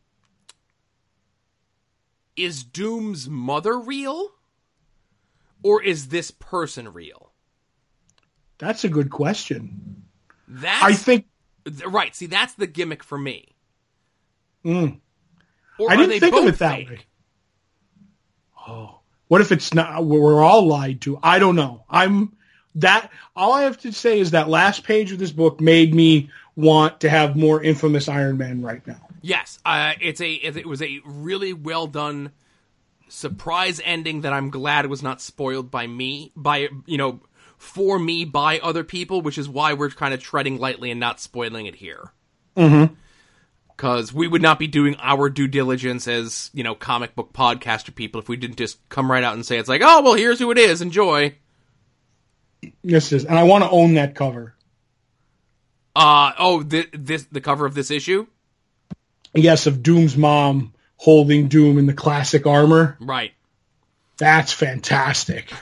is Doom's mother real, or is this person real? That's a good question. That's, I think right. See, that's the gimmick for me. Mm. Or I didn't think of it that fake? way. Oh, what if it's not? We're all lied to. I don't know. I'm that. All I have to say is that last page of this book made me want to have more Infamous Iron Man right now. Yes, uh, it's a. It was a really well done surprise ending that I'm glad was not spoiled by me. By you know. For me, by other people, which is why we're kind of treading lightly and not spoiling it here. Mm-hmm. Because we would not be doing our due diligence as, you know, comic book podcaster people if we didn't just come right out and say, it's like, oh, well, here's who it is, enjoy. Yes, it is. And I want to own that cover. Uh, oh, th- this the cover of this issue? Yes, of Doom's mom holding Doom in the classic armor. Right. That's fantastic.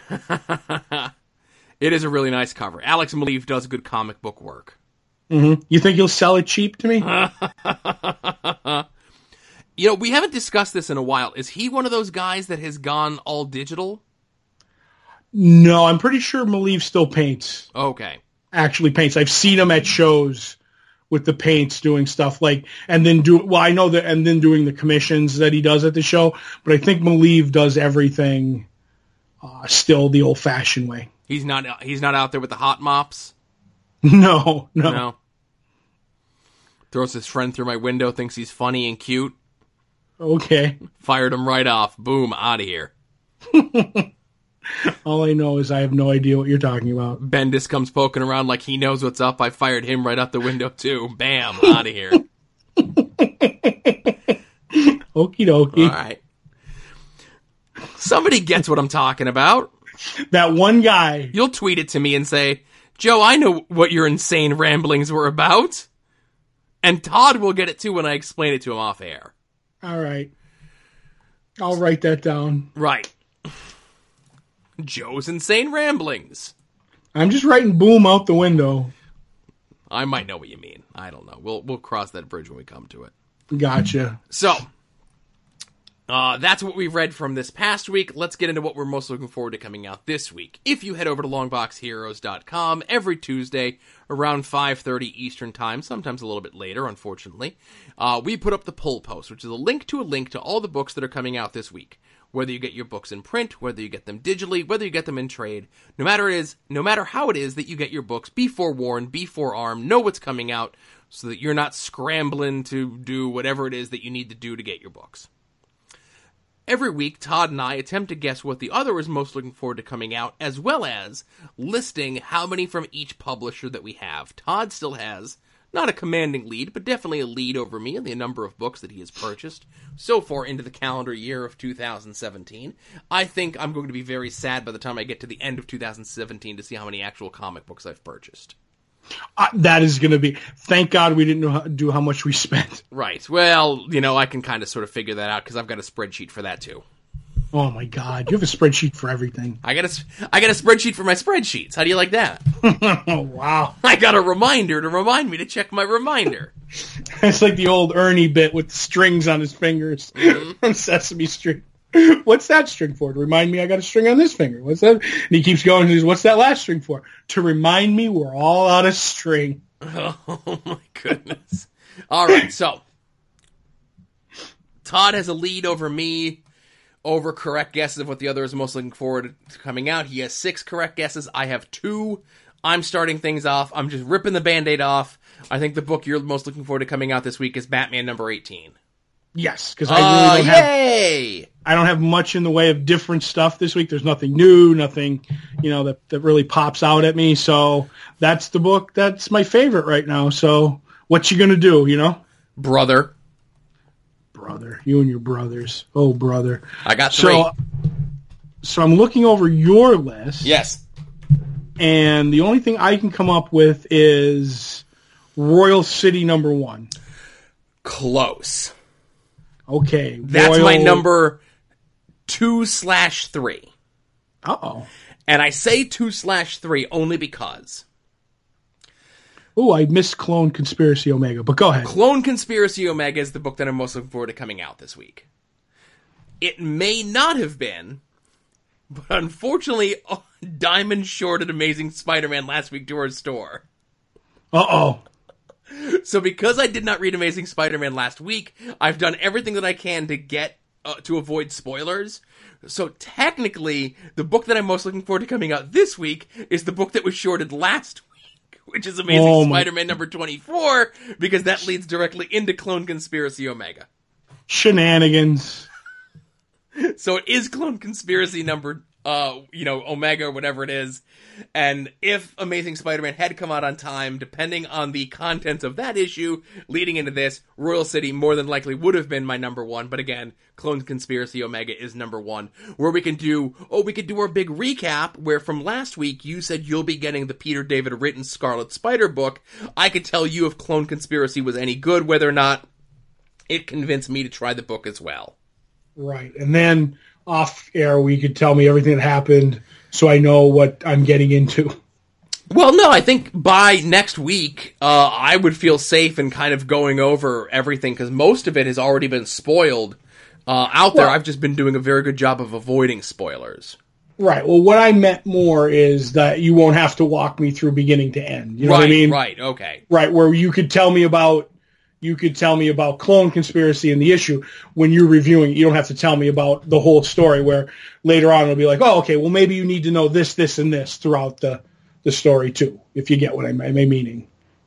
It is a really nice cover. Alex Maleev does good comic book work. Mm-hmm. You think you'll sell it cheap to me? You know, we haven't discussed this in a while. Is he one of those guys that has gone all digital? No, I'm pretty sure Maleev still paints. Okay. Actually paints. I've seen him at shows with the paints doing stuff like, and then do, well, I know that, and then doing the commissions that he does at the show, but I think Maleev does everything uh, still the old fashioned way. He's not, he's not out there with the hot mops? No, no. No. Throws his friend through my window, thinks he's funny and cute. Okay. Fired him right off. Boom, out of here. All I know is I have no idea what you're talking about. Bendis comes poking around like he knows what's up. I fired him right out the window too. Bam, out of here. Okie dokie. All right. Somebody gets what I'm talking about. That one guy. You'll tweet it to me and say, Joe, I know what your insane ramblings were about. And Todd will get it too when I explain it to him off air. All right. I'll write that down. Right. Joe's insane ramblings. I'm just writing boom out the window. I might know what you mean. I don't know. We'll we'll cross that bridge when we come to it. Gotcha. So, uh, that's what we've read from this past week. Let's get into what we're most looking forward to coming out this week. If you head over to longbox heroes dot com every Tuesday around five thirty Eastern Time, sometimes a little bit later, unfortunately, uh, we put up the pull post, which is a link to a link to all the books that are coming out this week. Whether you get your books in print, whether you get them digitally, whether you get them in trade, no matter it is, no matter how it is that you get your books, be forewarned, be forearmed, know what's coming out, so that you're not scrambling to do whatever it is that you need to do to get your books. Every week, Todd and I attempt to guess what the other is most looking forward to coming out, as well as listing how many from each publisher that we have. Todd still has, not a commanding lead, but definitely a lead over me in the number of books that he has purchased so far into the calendar year of two thousand seventeen. I think I'm going to be very sad by the time I get to the end of two thousand seventeen to see how many actual comic books I've purchased. Uh, that is going to be, thank God we didn't know how, do how much we spent. Right. Well, you know, I can kind of sort of figure that out because I've got a spreadsheet for that too. Oh my God. You have a spreadsheet for everything. I got a, I got a spreadsheet for my spreadsheets. How do you like that? Oh, wow. I got a reminder to remind me to check my reminder. It's like the old Ernie bit with strings on his fingers Mm-hmm. from Sesame Street. What's that string for? To remind me I got a string on this finger. What's that? And he keeps going. And he says, what's that last string for? To remind me we're all out of string. Oh, my goodness. All right, so Todd has a lead over me over correct guesses of what the other is most looking forward to coming out. He has six correct guesses. I have two. I'm starting things off. I'm just ripping the Band-Aid off. I think the book you're most looking forward to coming out this week is Batman number eighteen. Yes, because I really Uh, don't have yay! I don't have much in the way of different stuff this week. There's nothing new, nothing, you know, that, that really pops out at me. So that's the book that's my favorite right now. So what you gonna do, you know? Brother. Brother. You and your brothers. Oh, brother. I got three. So, so I'm looking over your list. Yes. And the only thing I can come up with is Royal City number one. Close. Okay. That's Royal... my number two slash three. Uh-oh. And I say two slash three only because Oh, I missed Clone Conspiracy Omega, but go ahead. Clone Conspiracy Omega is the book that I'm most looking forward to coming out this week. It may not have been, but unfortunately, oh, Diamond shorted Amazing Spider-Man last week to our store. Uh-oh. So because I did not read Amazing Spider-Man last week, I've done everything that I can to get uh, to avoid spoilers. So technically, the book that I'm most looking forward to coming out this week is the book that was shorted last week, which is Amazing Oh my- Spider-Man number twenty-four, because that leads directly into Clone Conspiracy Omega. Shenanigans. So it is Clone Conspiracy number, uh, you know, Omega or whatever it is. And if Amazing Spider-Man had come out on time, depending on the contents of that issue, leading into this, Royal City more than likely would have been my number one. But again, Clone Conspiracy Omega is number one. Where we can do, oh, we could do our big recap, where from last week you said you'll be getting the Peter David written Scarlet Spider book. I could tell you if Clone Conspiracy was any good, whether or not it convinced me to try the book as well. Right. And then off air, we could tell me everything that happened so I know what I'm getting into. Well, no, I think by next week, uh, I would feel safe in kind of going over everything, because most of it has already been spoiled uh, out there. Well, I've just been doing a very good job of avoiding spoilers. Right. Well, what I meant more is that you won't have to walk me through beginning to end. You know right, what I mean? Right, okay. Right, where you could tell me about you could tell me about Clone Conspiracy and the issue when you're reviewing it. You don't have to tell me about the whole story, where later on it'll be like, oh, okay, well, maybe you need to know this, this, and this throughout the, the story, too, if you get what I'm, I'm meaning.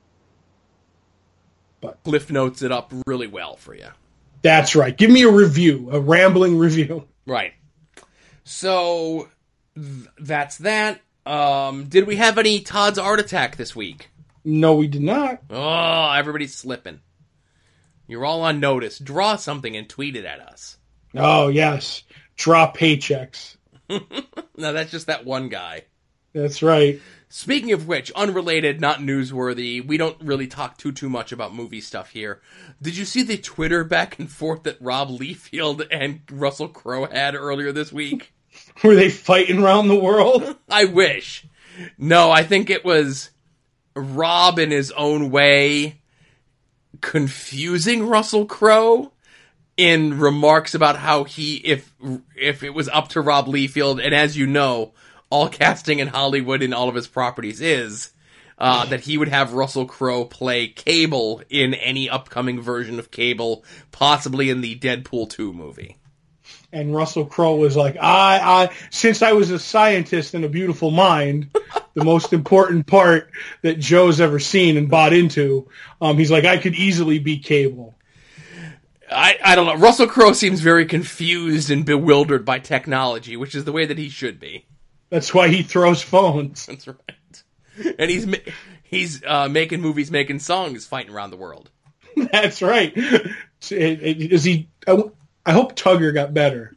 But Cliff notes it up really well for you. That's right. Give me a review, a rambling review. Right. So, th- that's that. Um, did we have any Todd's Art Attack this week? No, we did not. Oh, everybody's slipping. You're all on notice. Draw something and tweet it at us. Oh, yes. Draw paychecks. No, that's just that one guy. That's right. Speaking of which, unrelated, not newsworthy, we don't really talk too, too much about movie stuff here. Did you see the Twitter back and forth that Rob Liefeld and Russell Crowe had earlier this week? Were they fighting around the world? I wish. No, I think it was Rob in his own way confusing Russell Crowe in remarks about how he, if if it was up to Rob Liefeld, and as you know, all casting in Hollywood in all of his properties is, uh, that he would have Russell Crowe play Cable in any upcoming version of Cable, possibly in the Deadpool two movie. And Russell Crowe was like, I, I, since I was a scientist and a beautiful mind, the most important part that Joe's ever seen and bought into, um, he's like, I could easily be Cable. I, I don't know. Russell Crowe seems very confused and bewildered by technology, which is the way that he should be. That's why he throws phones. That's right. And he's he's uh, making movies, making songs, fighting around the world. That's right. Is he? I, I hope Tugger got better.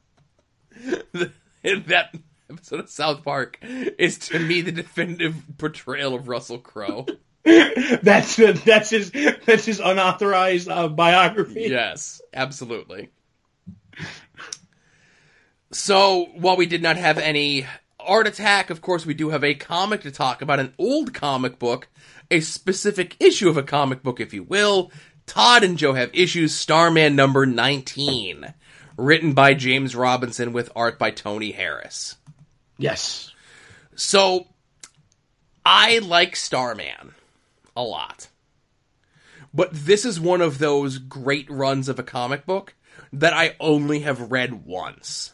That episode of South Park is, to me, the definitive portrayal of Russell Crowe. that's that's his that's his unauthorized uh, biography. Yes, absolutely. So, while we did not have any Art Attack, of course, we do have a comic to talk about, an old comic book, a specific issue of a comic book, if you will. Todd and Joe have issues, Starman number nineteen, written by James Robinson with art by Tony Harris. Yes. So, I like Starman a lot. But this is one of those great runs of a comic book that I only have read once.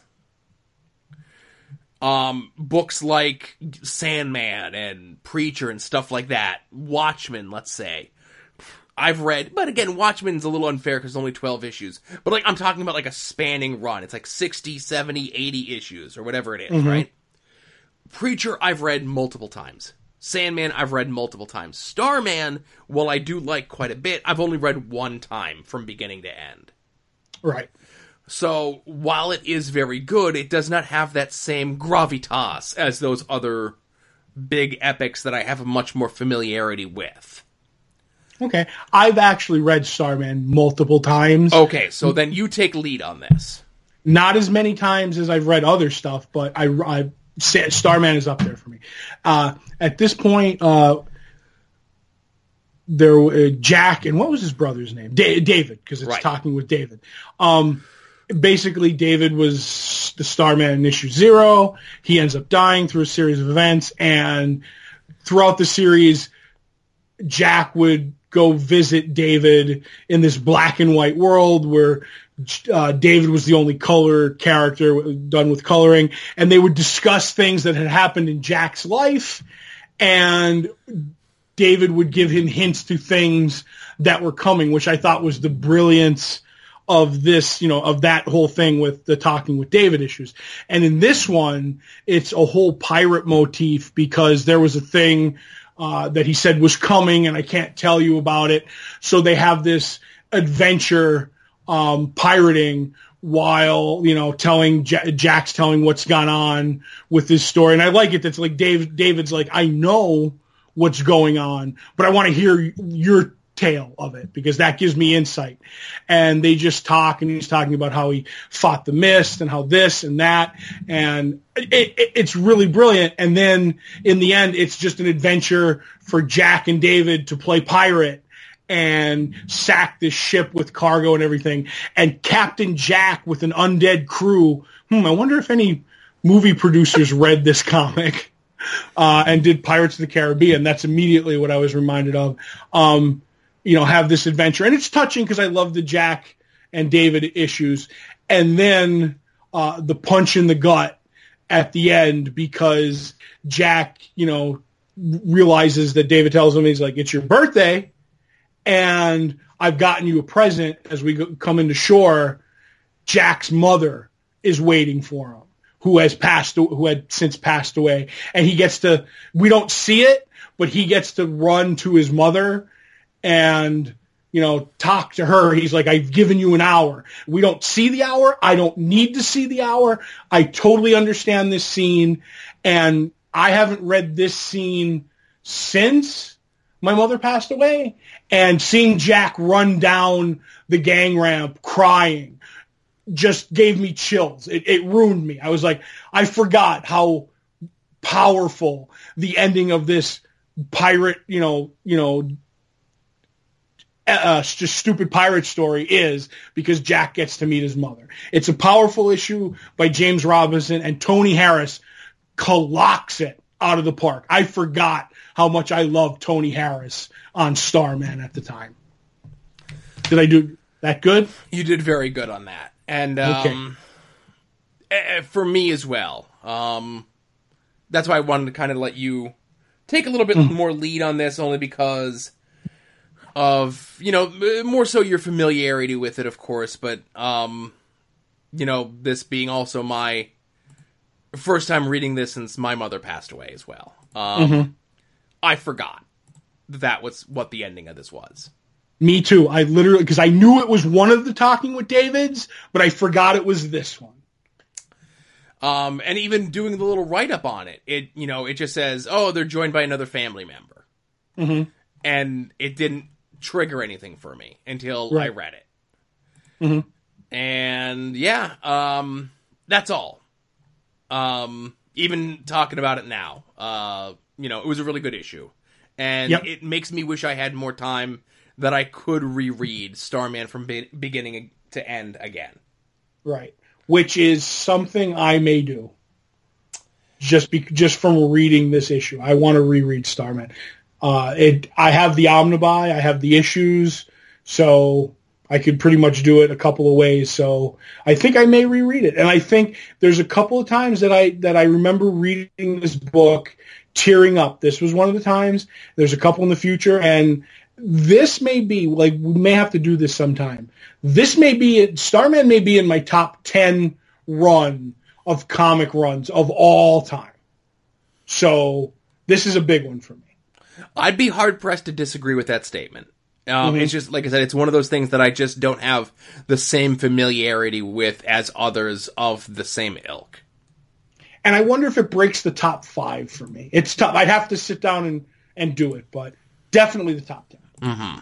Um, books like Sandman and Preacher and stuff like that. Watchmen, let's say. I've read, but again, Watchmen's a little unfair because it's only twelve issues. But like, I'm talking about like a spanning run. It's like sixty, seventy, eighty issues or whatever it is, mm-hmm. right? Preacher, I've read multiple times. Sandman, I've read multiple times. Starman, while I do like quite a bit, I've only read one time from beginning to end. Right. So, while it is very good, it does not have that same gravitas as those other big epics that I have much more familiarity with. Okay. I've actually read Starman multiple times. Okay, so then you take lead on this. Not as many times as I've read other stuff, but I, I Starman is up there for me. Uh, at this point, uh, there uh, Jack, and what was his brother's name? Da- David, because it's right. talking with David. Um, basically, David was the Starman in issue zero. He ends up dying through a series of events, and throughout the series, Jack would go visit David in this black and white world where uh, David was the only color character done with coloring, and they would discuss things that had happened in Jack's life, and David would give him hints to things that were coming, which I thought was the brilliance of this, you know, of that whole thing with the Talking with David issues. And in this one, it's a whole pirate motif because there was a thing uh, that he said was coming, and I can't tell you about it. So they have this adventure um, pirating while, you know, telling J- Jack's telling what's gone on with this story. And I like it. That's like Dave, David's like, I know what's going on, but I want to hear your tale of it because that gives me insight. And they just talk, and he's talking about how he fought the mist and how this and that, and it, it, it's really brilliant. And then in the end, it's just an adventure for Jack and David to play pirate and sack this ship with cargo and everything. And Captain Jack with an undead crew. Hmm, I wonder if any movie producers read this comic uh, and did Pirates of the Caribbean. That's immediately what I was reminded of. Um, you know, have this adventure. And it's touching because I love the Jack and David issues. And then uh, the punch in the gut at the end because Jack, you know, realizes that David tells him, he's like, it's your birthday, and I've gotten you a present as we go, come into shore. Jack's mother is waiting for him, who has passed, who had since passed away. And he gets to, we don't see it, but he gets to run to his mother and, you know, talk to her. He's like, I've given you an hour. We don't see the hour. I don't need to see the hour. I totally understand this scene. And I haven't read this scene since my mother passed away. And seeing Jack run down the gang ramp crying just gave me chills. It, it ruined me. I was like, I forgot how powerful the ending of this pirate, you know, you know, uh, just stupid pirate story is because Jack gets to meet his mother. It's a powerful issue by James Robinson, and Tony Harris clocks it out of the park. I forgot how much I loved Tony Harris on Starman at the time. Did I do that good? You did very good on that. And um, okay. For me as well. Um, that's why I wanted to kind of let you take a little bit mm. more lead on this, only because of, you know, more so your familiarity with it, of course, but, um, you know, this being also my first time reading this since my mother passed away as well. Um, mm-hmm. I forgot that was what the ending of this was. Me too. I literally, because I knew it was one of the Talking with Davids, but I forgot it was this one. Um, and even doing the little write-up on it, it, you know, it just says, oh, they're joined by another family member. Mm-hmm. And it didn't trigger anything for me until right. I read it. Mm-hmm. And yeah, um, that's all. Um, even talking about it now, uh, you know, it was a really good issue. And yep. It makes me wish I had more time that I could reread Starman from be- beginning to end again. Right. Which is something I may do. Just be- just from reading this issue. I want to reread Starman. Uh, it, I have the Omnibuy, I have the issues, so I could pretty much do it a couple of ways. So I think I may reread it. And I think there's a couple of times that I, that I remember reading this book tearing up. This was one of the times. There's a couple in the future, and this may be, like, we may have to do this sometime. This may be, Starman may be in my top ten run of comic runs of all time. So this is a big one for me. I'd be hard-pressed to disagree with that statement. Um, mm-hmm. It's just, like I said, it's one of those things that I just don't have the same familiarity with as others of the same ilk. And I wonder if it breaks the top five for me. It's tough. I'd have to sit down and, and do it, but definitely the top ten. Mm-hmm.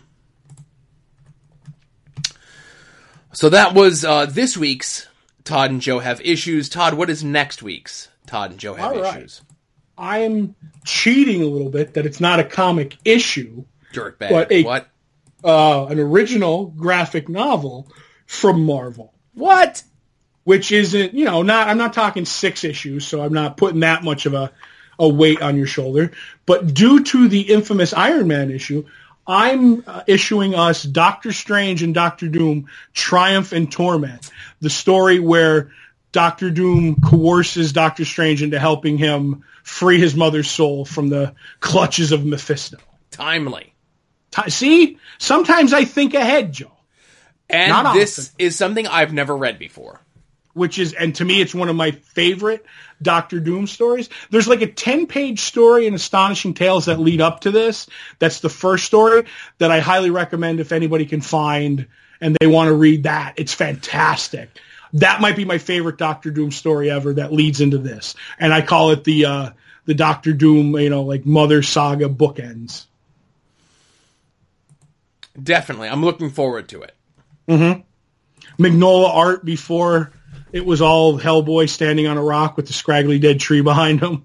So that was uh, this week's Todd and Joe Have Issues. Todd, what is next week's Todd and Joe Have All Issues? Right. I'm cheating a little bit that it's not a comic issue. Dirtbag. But a, what? Uh, an original graphic novel from Marvel. What? Which isn't, you know, not, I'm not talking six issues, so I'm not putting that much of a, a weight on your shoulder. But due to the infamous Iron Man issue, I'm uh, issuing us Doctor Strange and Doctor Doom Triumph and Torment. The story where Doctor Doom coerces Doctor Strange into helping him free his mother's soul from the clutches of Mephisto. Timely. T- See? Sometimes I think ahead, Joe. And Not this often. is something I've never read before. Which is, and to me, it's one of my favorite Doctor Doom stories. There's like a ten-page story in Astonishing Tales that lead up to this. That's the first story that I highly recommend if anybody can find and they want to read that. It's fantastic. That might be my favorite Doctor Doom story ever that leads into this. And I call it the uh, the Doctor Doom, you know, like Mother Saga bookends. Definitely. I'm looking forward to it. Mm-hmm. Mignola art before it was all Hellboy standing on a rock with the scraggly dead tree behind him.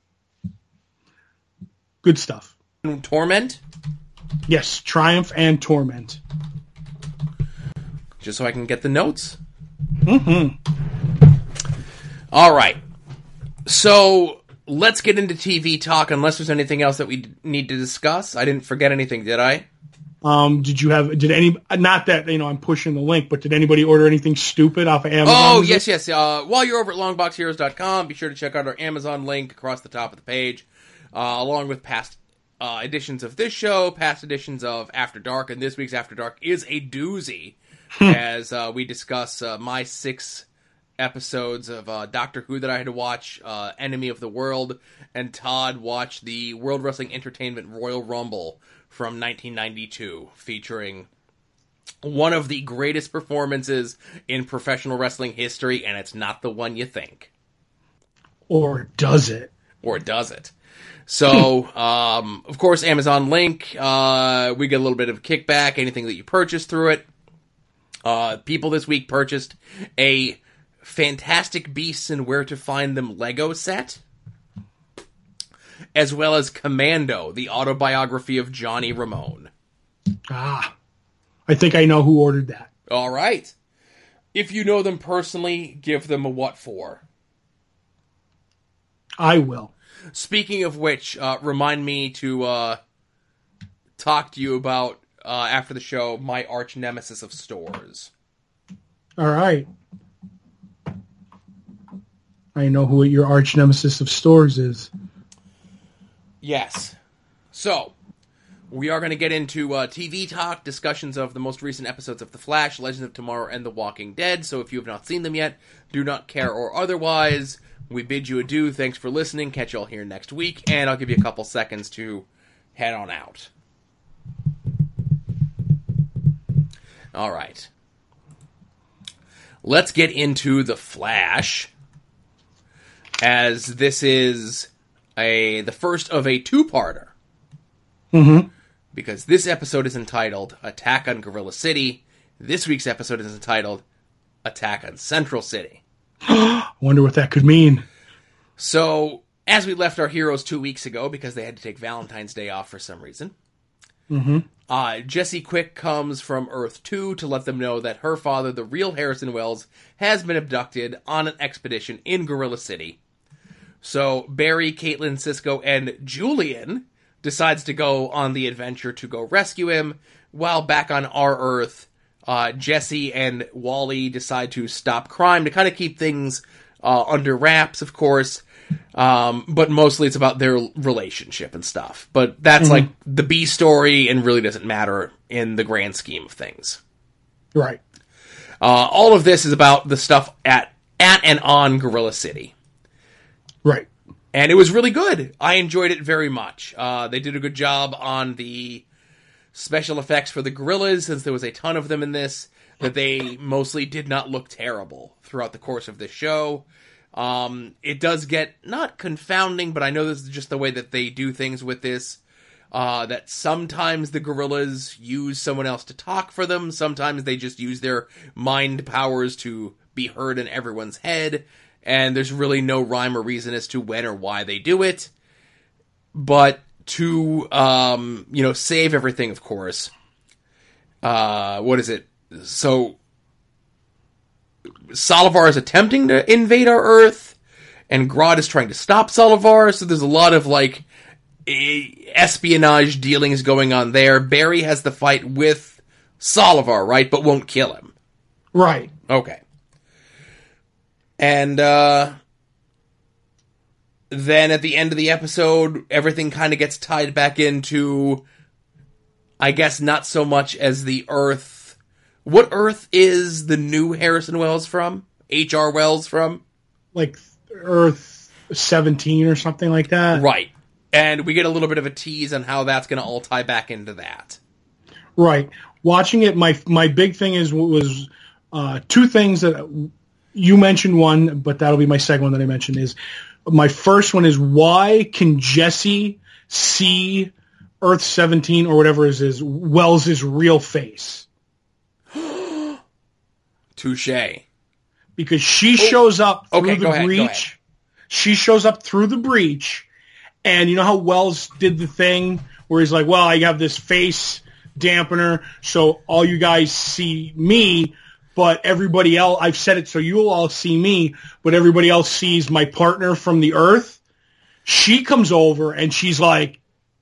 Good stuff. Torment? Yes, Triumph and Torment. Just so I can get the notes? Mm-hmm. All right. So, let's get into T V talk, unless there's anything else that we need to discuss. I didn't forget anything, did I? Um, did you have, did any, not that, you know, I'm pushing the link, but did anybody order anything stupid off of Amazon? Oh, yes, yes. Uh, while you're over at longbox heroes dot com, be sure to check out our Amazon link across the top of the page, uh, along with past uh, editions of this show, past editions of After Dark, and this week's After Dark is a doozy, as uh, we discuss uh, my six episodes of uh, Doctor Who that I had to watch, uh, Enemy of the World, and Todd watched the World Wrestling Entertainment Royal Rumble from nineteen ninety-two, featuring one of the greatest performances in professional wrestling history, and it's not the one you think. Or does it? Or does it? So, um, of course, Amazon link, uh, we get a little bit of kickback, anything that you purchase through it. Uh, people this week purchased a Fantastic Beasts and Where to Find Them Lego set, as well as Commando, the autobiography of Johnny Ramone. Ah, I think I know who ordered that. All right. If you know them personally, give them a what for. I will. Speaking of which, uh, remind me to uh, talk to you about, uh, after the show, my arch nemesis of stores. All right. I know who your arch nemesis of stores is. Yes. So, we are going to get into uh, T V talk, discussions of the most recent episodes of The Flash, Legends of Tomorrow, and The Walking Dead. So if you have not seen them yet, do not care or otherwise, we bid you adieu. Thanks for listening. Catch you all here next week, and I'll give you a couple seconds to head on out. All right. Let's get into The Flash, as this is a the first of a two-parter. Mm-hmm. Because this episode is entitled Attack on Gorilla City. This week's episode is entitled Attack on Central City. I wonder what that could mean. So, as we left our heroes two weeks ago, because they had to take Valentine's Day off for some reason, mm-hmm. uh, Jesse Quick comes from Earth two to let them know that her father, the real Harrison Wells, has been abducted on an expedition in Gorilla City. So, Barry, Caitlin, Cisco, and Julian decides to go on the adventure to go rescue him, while back on our Earth, uh, Jesse and Wally decide to stop crime to kind of keep things uh, under wraps, of course, um, but mostly it's about their relationship and stuff. But that's mm-hmm. like the B story and really doesn't matter in the grand scheme of things. Right. Uh, all of this is about the stuff at, at and on Gorilla City. Right. And it was really good. I enjoyed it very much. Uh, they did a good job on the special effects for the gorillas, since there was a ton of them in this, that they mostly did not look terrible throughout the course of this show. Um, it does get, not confounding, but I know this is just the way that they do things with this, uh, that sometimes the gorillas use someone else to talk for them, sometimes they just use their mind powers to be heard in everyone's head, and there's really no rhyme or reason as to when or why they do it. But to, um, you know, save everything, of course, uh, what is it? So, Salivar is attempting to invade our Earth, and Grodd is trying to stop Salivar, so there's a lot of, like, espionage dealings going on there. Barry has the fight with Salivar, right, but won't kill him. Right. Okay. And, uh, then at the end of the episode, everything kind of gets tied back into, I guess, not so much as the Earth. What Earth is the new Harrison Wells from? H R. Wells from? Like Earth seventeen or something like that. Right. And we get a little bit of a tease on how that's going to all tie back into that. Right. Watching it, my my big thing is was uh, two things that you mentioned. One, but that'll be my second one that I mentioned is my first one is why can Jesse see Earth seventeen or whatever is his Wells' real face. Touche. Because she shows up through okay, the go ahead, breach. go ahead. She shows up through the breach, and you know how Wells did the thing where he's like, well, I have this face dampener, so all you guys see me, but everybody else, I've said it so you'll all see me, but everybody else sees my partner from the Earth. She comes over, and she's like,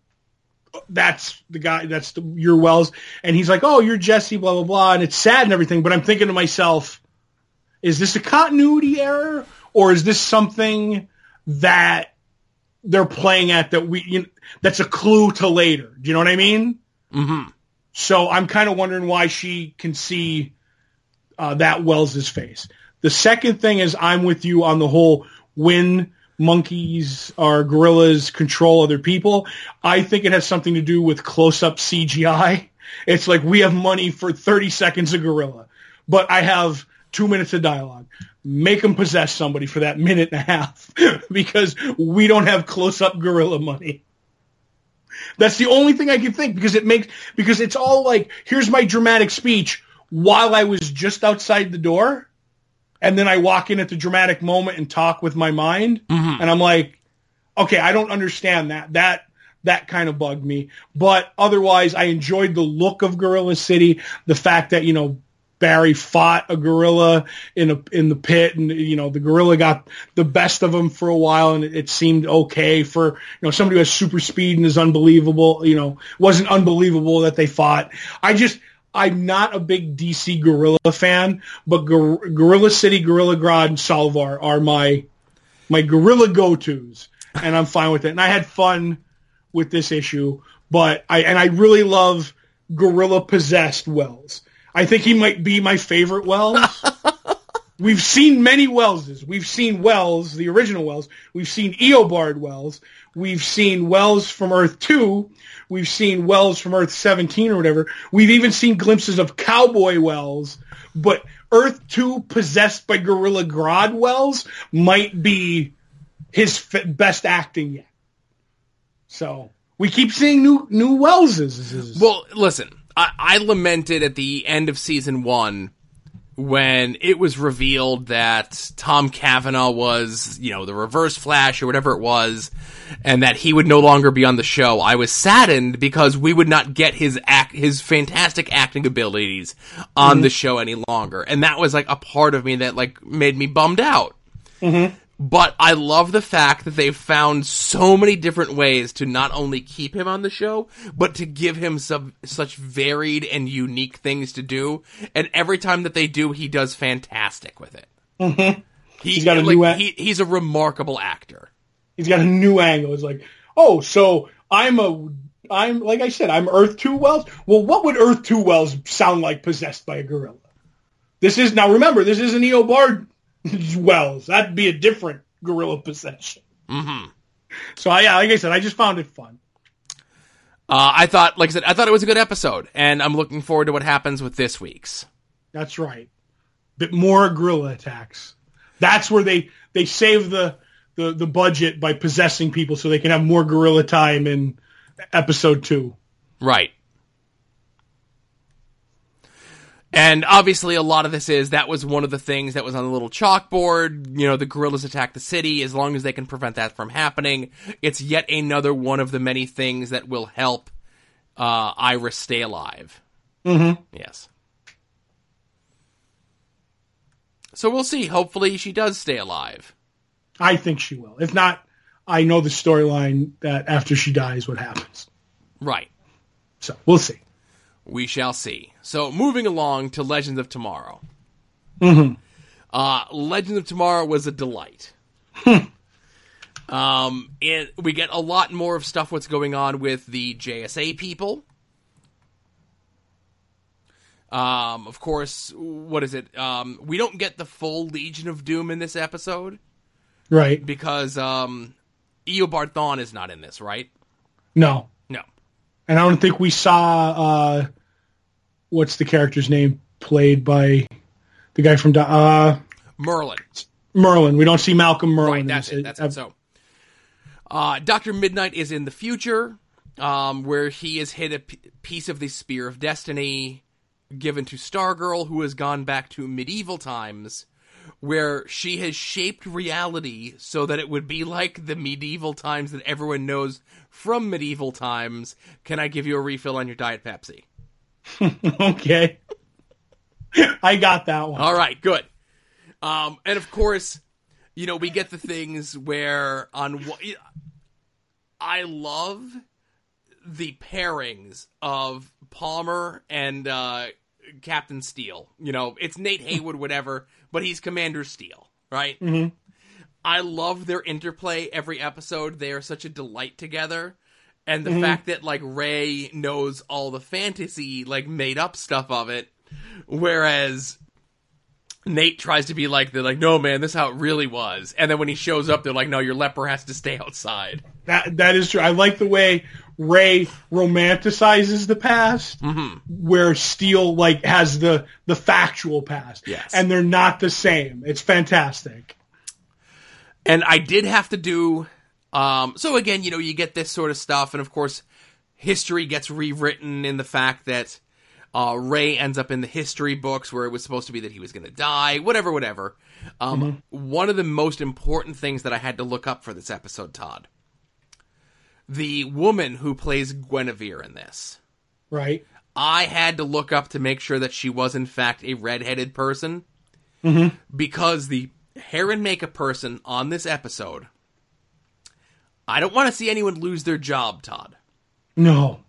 that's the guy, that's the, your Wells. And he's like, oh, you're Jesse, blah, blah, blah, and it's sad and everything, but I'm thinking to myself, is this a continuity error, or is this something that they're playing at that we, you know, that's a clue to later? Do you know what I mean? Mm-hmm. So I'm kind of wondering why she can see uh, that Wells' face. The second thing is I'm with you on the whole when monkeys or gorillas control other people. I think it has something to do with close-up C G I. It's like we have money for thirty seconds of gorilla, but I have two minutes of dialogue. Make them possess somebody for that minute and a half because we don't have close-up gorilla money. That's the only thing I can think because it makes because it's all like, here's my dramatic speech while I was just outside the door, and then I walk in at the dramatic moment and talk with my mind, mm-hmm. and I'm like, okay, I don't understand that. That that kind of bugged me. But otherwise, I enjoyed the look of Gorilla City, the fact that, you know, Barry fought a gorilla in a in the pit, and you know the gorilla got the best of him for a while, and it, it seemed okay for you know somebody who has super speed and is unbelievable. You know, wasn't unbelievable that they fought. I just I'm not a big D C gorilla fan, but Gor- Gorilla City, Gorilla Grodd, and Salvar are my my gorilla go-tos, and I'm fine with it. And I had fun with this issue, but I and I really love gorilla possessed Wells. I think he might be my favorite Wells. We've seen many Welleses. We've seen Wells, the original Wells. We've seen Eobard Wells. We've seen Wells from Earth two. We've seen Wells from Earth seventeen or whatever. We've even seen glimpses of Cowboy Wells. But Earth two possessed by Gorilla Grodd Wells might be his f- best acting yet. So we keep seeing new new Welleses. Well, listen. I, I lamented at the end of season one when it was revealed that Tom Cavanaugh was, you know, the Reverse Flash or whatever it was, and that he would no longer be on the show. I was saddened because we would not get his act, his fantastic acting abilities on mm-hmm. the show any longer. And that was like a part of me that like made me bummed out. Mm-hmm. But I love the fact that they've found so many different ways to not only keep him on the show, but to give him some such varied and unique things to do. And every time that they do, he does fantastic with it. Mm-hmm. He, he's got a like, new. A- he, he's a remarkable actor. He's got a new angle. It's like, oh, so I'm a, I'm like I said, I'm Earth two Wells. Well, what would Earth two Wells sound like possessed by a gorilla? This is now. Remember, this isn't Eobard Wells. That'd be a different gorilla possession. Mm-hmm. So, I, yeah, like I said, I just found it fun. Uh, I thought, like I said, I thought it was a good episode, and I'm looking forward to what happens with this week's. That's right. Bit more gorilla attacks. That's where they, they save the, the, the budget by possessing people so they can have more gorilla time in episode two. Right. And obviously a lot of this is, that was one of the things that was on the little chalkboard, you know, the gorillas attack the city, as long as they can prevent that from happening. It's yet another one of the many things that will help uh, Iris stay alive. Mm-hmm. Yes. So we'll see. Hopefully she does stay alive. I think she will. If not, I know the storyline that after she dies, what happens. Right. So we'll see. We shall see. So, moving along to Legends of Tomorrow. Mm-hmm. Uh, Legends of Tomorrow was a delight. um, it, we get a lot more of stuff what's going on with the J S A people. Um, of course, what is it? Um, we don't get the full Legion of Doom in this episode. Right. Because um, Eobard Thawne is not in this, right? No. No. And I don't think we saw, uh, what's the character's name, played by the guy from, uh, Merlin. Merlin. We don't see Malcolm Merlin. Right, that's it. That's it. So, uh, Doctor Midnight is in the future. um, where he has hit a p- piece of the Spear of Destiny given to Stargirl, who has gone back to medieval times, where she has shaped reality so that it would be like the medieval times that everyone knows from medieval times. Can I give you a refill on your Diet Pepsi? Okay. I got that one. All right, good. Um, and of course, you know, we get the things where on I love the pairings of Palmer and uh, Captain Steel. You know, it's Nate Haywood, whatever, but he's Commander Steel, right? Mm-hmm. I love their interplay every episode. They are such a delight together. And the mm-hmm. fact that, like, Ray knows all the fantasy, like, made-up stuff of it, whereas Nate tries to be like, they're like, no, man, this is how it really was. And then when he shows up, they're like, no, your leper has to stay outside. That That is true. I like the way Ray romanticizes the past, mm-hmm. where Steel, like, has the, the factual past. Yes. And they're not the same. It's fantastic. And I did have to do... Um, so again, you know, you get this sort of stuff, and of course, history gets rewritten in the fact that uh, Ray ends up in the history books where it was supposed to be that he was going to die, whatever, whatever. Um, mm-hmm. One of the most important things that I had to look up for this episode, Todd, the woman who plays Guinevere in this. Right. I had to look up to make sure that she was, in fact, a redheaded person, mm-hmm. because the hair and makeup person on this episode... I don't want to see anyone lose their job, Todd. No.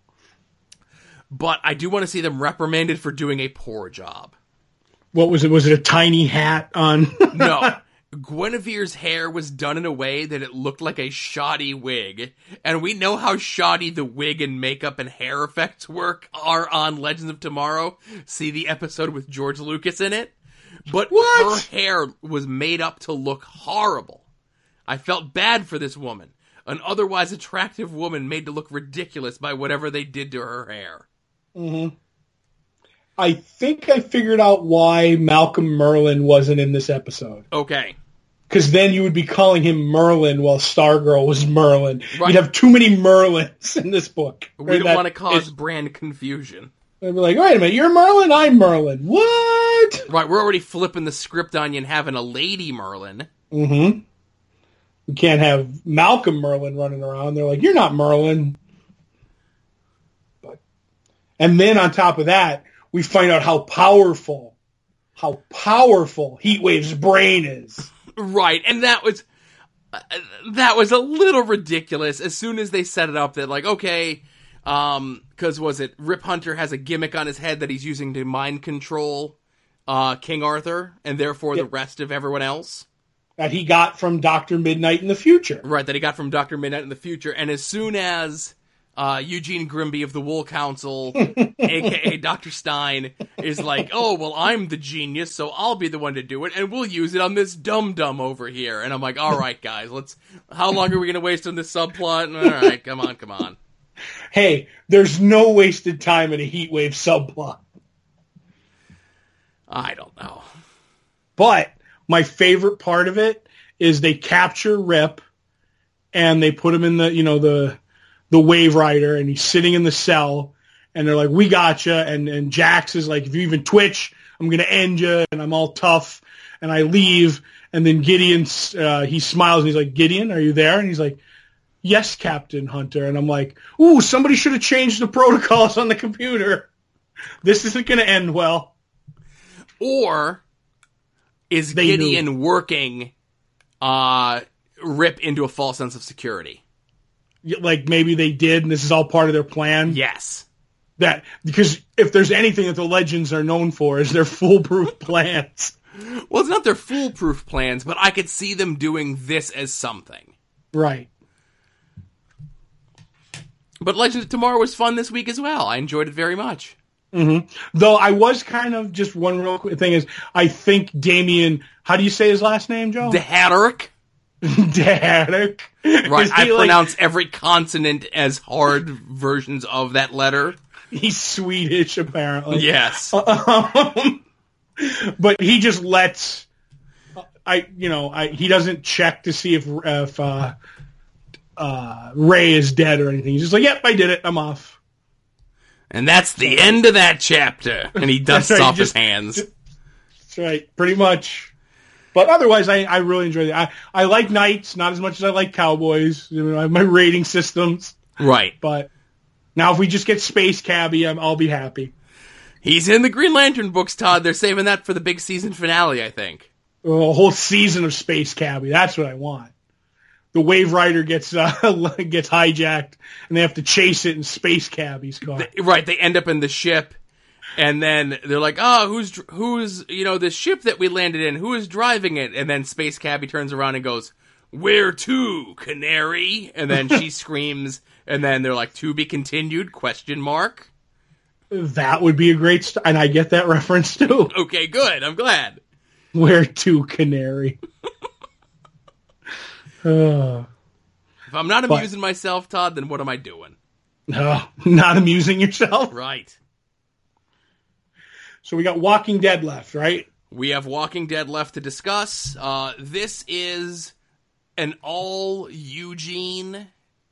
But I do want to see them reprimanded for doing a poor job. What was it? Was it a tiny hat on? No. Guinevere's hair was done in a way that it looked like a shoddy wig. And we know how shoddy the wig and makeup and hair effects work are on Legends of Tomorrow. See the episode with George Lucas in it? But what? Her hair was made up to look horrible. I felt bad for this woman. An otherwise attractive woman made to look ridiculous by whatever they did to her hair. Mm-hmm. I think I figured out why Malcolm Merlyn wasn't in this episode. Okay. Because then you would be calling him Merlin while Stargirl was Merlin. Right. You'd have too many Merlins in this book. We don't want to cause is, brand confusion. They'd be like, wait a minute, you're Merlin, I'm Merlin. What? Right, we're already flipping the script on you and having a lady Merlin. Mm-hmm. We can't have Malcolm Merlyn running around. They're like, you're not Merlin. But, and then on top of that, we find out how powerful, how powerful Heatwave's brain is. Right, and that was, uh, that was a little ridiculous as soon as they set it up that, like, okay, um, cause was it, Rip Hunter has a gimmick on his head that he's using to mind control, uh, King Arthur, and therefore yep. the rest of everyone else. That he got from Doctor Midnight in the future. Right, that he got from Doctor Midnight in the future. And as soon as uh, Eugene Grimby of the Wool Council, a k a. Doctor Stein, is like, oh, well, I'm the genius, so I'll be the one to do it, and we'll use it on this dum-dum over here. And I'm like, all right, guys, let's... How long are we going to waste on this subplot? All right, come on, come on. Hey, there's no wasted time in a Heatwave subplot. I don't know. But... my favorite part of it is they capture Rip and they put him in the, you know, the the Wave Rider, and he's sitting in the cell, and they're like, we gotcha. And, and Jax is like, if you even twitch, I'm going to end you, and I'm all tough, and I leave. And then Gideon, uh, he smiles, and he's like, Gideon, are you there? And he's like, yes, Captain Hunter. And I'm like, ooh, somebody should have changed the protocols on the computer. This isn't going to end well. Or... is they Gideon knew. working uh, Rip into a false sense of security? Like maybe they did, and this is all part of their plan? Yes. That because if there's anything that the Legends are known for is their foolproof plans. Well, it's not their foolproof plans, but I could see them doing this as something. Right. But Legend of Tomorrow was fun this week as well. I enjoyed it very much. Mm-hmm. Though I was kind of, just one real quick thing is, I think Damien, how do you say his last name, Joe? Dehadric? Dehadric. Right, I like, pronounce every consonant as hard versions of that letter. He's Swedish, apparently. Yes. Um, but he just lets, I, you know, I, he doesn't check to see if, if, uh, uh, Ray is dead or anything. He's just like, yep, I did it. I'm off. And that's the end of that chapter. And he dusts right, off just, his hands. That's right, pretty much. But otherwise, I, I really enjoy it. I, I like Knights, not as much as I like Cowboys. You know, I have my rating systems. Right. But now if we just get Space Cabbie, I'm, I'll be happy. He's in the Green Lantern books, Todd. They're saving that for the big season finale, I think. A whole season of Space Cabbie. That's what I want. The Wave Rider gets uh, gets hijacked, and they have to chase it in Space Cabbie's car. They, right, they end up in the ship, and then they're like, "Oh, who's who's you know this ship that we landed in? Who is driving it?" And then Space Cabbie turns around and goes, "Where to, Canary?" And then she screams, and then they're like, "To be continued?" Question mark. That would be a great, st- and I get that reference too. Okay, good. I'm glad. Where to, Canary? uh, if I'm not but, amusing myself, Todd, then what am I doing? Uh, not amusing yourself? Right. So we got Walking Dead left, right? We have Walking Dead left to discuss. Uh, this is an all Eugene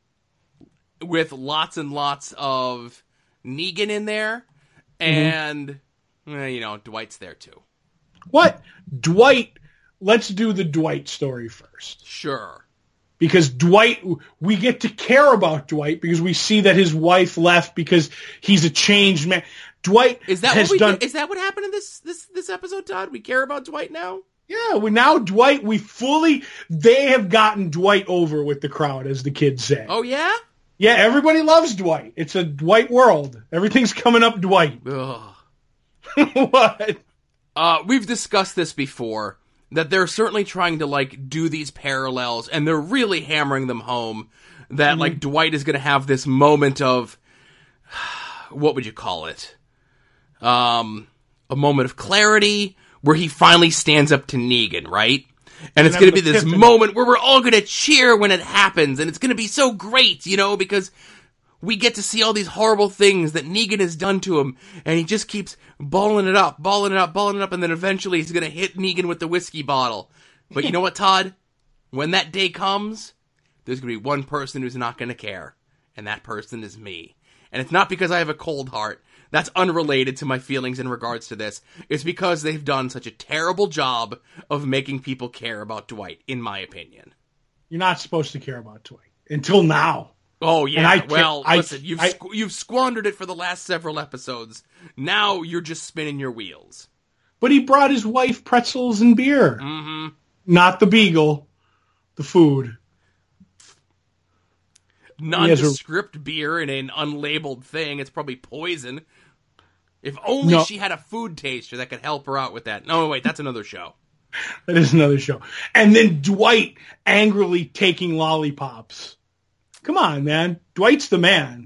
with lots and lots of Negan in there. And, mm-hmm. eh, you know, Dwight's there too. What? Dwight, let's do the Dwight story first. Sure. Because Dwight, we get to care about Dwight because we see that his wife left because he's a changed man. Dwight is that has what we done. Did? Is that what happened in this this this episode, Todd? We care about Dwight now. Yeah, we now Dwight. We fully. They have gotten Dwight over with the crowd, as the kids say. Oh yeah. Yeah, everybody loves Dwight. It's a Dwight world. Everything's coming up Dwight. Ugh. What? Uh, we've discussed this before, that they're certainly trying to, like, do these parallels, and they're really hammering them home, that, mm-hmm. like, Dwight is going to have this moment of, what would you call it? Um, a moment of clarity, where he finally stands up to Negan, right? And it's going to be this moment where we're all going to cheer when it happens, and it's going to be so great, you know, because we get to see all these horrible things that Negan has done to him, and he just keeps balling it up, balling it up, balling it up, and then eventually he's going to hit Negan with the whiskey bottle. But you know what, Todd? When that day comes, there's going to be one person who's not going to care, and that person is me. And it's not because I have a cold heart. That's unrelated to my feelings in regards to this. It's because they've done such a terrible job of making people care about Dwight, in my opinion. You're not supposed to care about Dwight. Until now. Oh, yeah. I well, I, listen, you've, I, squ- you've squandered it for the last several episodes. Now you're just spinning your wheels. But he brought his wife pretzels and beer. Mm-hmm. Not the beagle. The food. Nondescript a... beer in an unlabeled thing. It's probably poison. If only no. she had a food taster that could help her out with that. No, wait, that's another show. That is another show. And then Dwight angrily taking lollipops. Come on, man. Dwight's the man.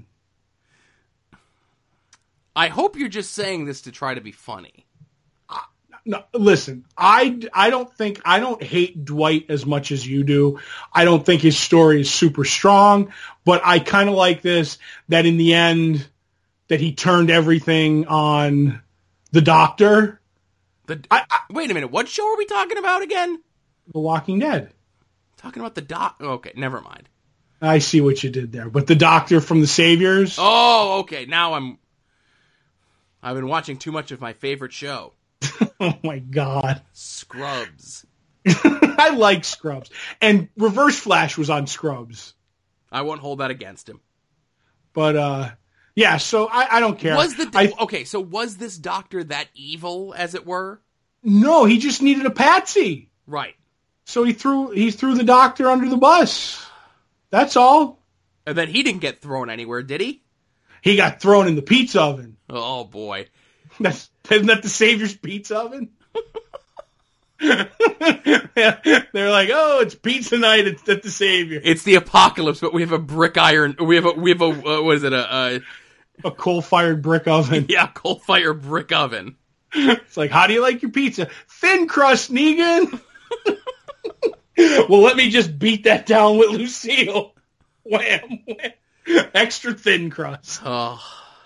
I hope you're just saying this to try to be funny. Uh, no, listen, I, I don't think, I don't hate Dwight as much as you do. I don't think his story is super strong, but I kind of like this, that in the end, that he turned everything on the doctor. The I, I, Wait a minute, what show are we talking about again? The Walking Dead. Talking about the doc... Okay, never mind. I see what you did there. But the doctor from The Saviors? Oh, okay. Now I'm... I've been watching too much of my favorite show. Oh, my God. Scrubs. I like Scrubs. And Reverse Flash was on Scrubs. I won't hold that against him. But, uh... yeah, so I, I don't care. Was the I, okay? So was this doctor that evil, as it were? No, he just needed a patsy. Right. So he threw he threw the doctor under the bus. That's all. And then he didn't get thrown anywhere, did he? He got thrown in the pizza oven. Oh boy, that's isn't that the Savior's pizza oven? They're like, oh, it's pizza night. It's at the Savior. It's the apocalypse, but we have a brick iron. We have a we have a uh, what is it a a, a coal fired brick oven? Yeah, coal fired brick oven. It's like, how do you like your pizza? Thin crust, Negan. Well, let me just beat that down with Lucille. Wham, wham. Extra thin crust. Oh.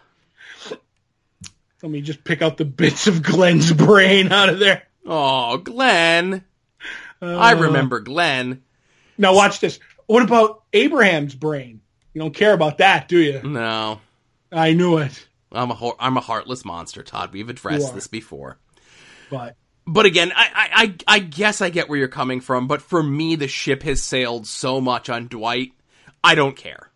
Let me just pick out the bits of Glenn's brain out of there. Oh, Glenn. Uh, I remember Glenn. Now watch this. What about Abraham's brain? You don't care about that, do you? No. I knew it. I'm a ho- I'm a heartless monster, Todd. We've addressed this before. But but again, I, I, I, I guess I get where you're coming from, but for me, the ship has sailed so much on Dwight, I don't care.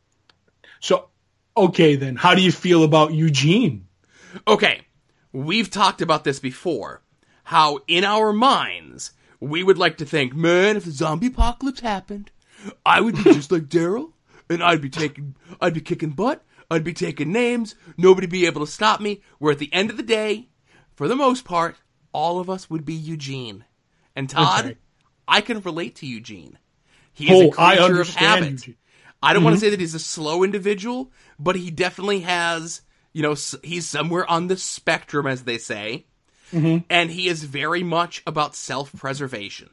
So, okay then, how do you feel about Eugene? Okay, we've talked about this before. How in our minds, we would like to think, man, if the zombie apocalypse happened, I would be just like Daryl, and I'd be taking, I'd be kicking butt, I'd be taking names, nobody'd be able to stop me, where at the end of the day, for the most part, all of us would be Eugene. And Todd, Okay. I can relate to Eugene. He Oh, is a creature I of understand habit. Eugene. I don't want to say that he's a slow individual, but he definitely has, you know, s- he's somewhere on the spectrum, as they say. Mm-hmm. And he is very much about self-preservation.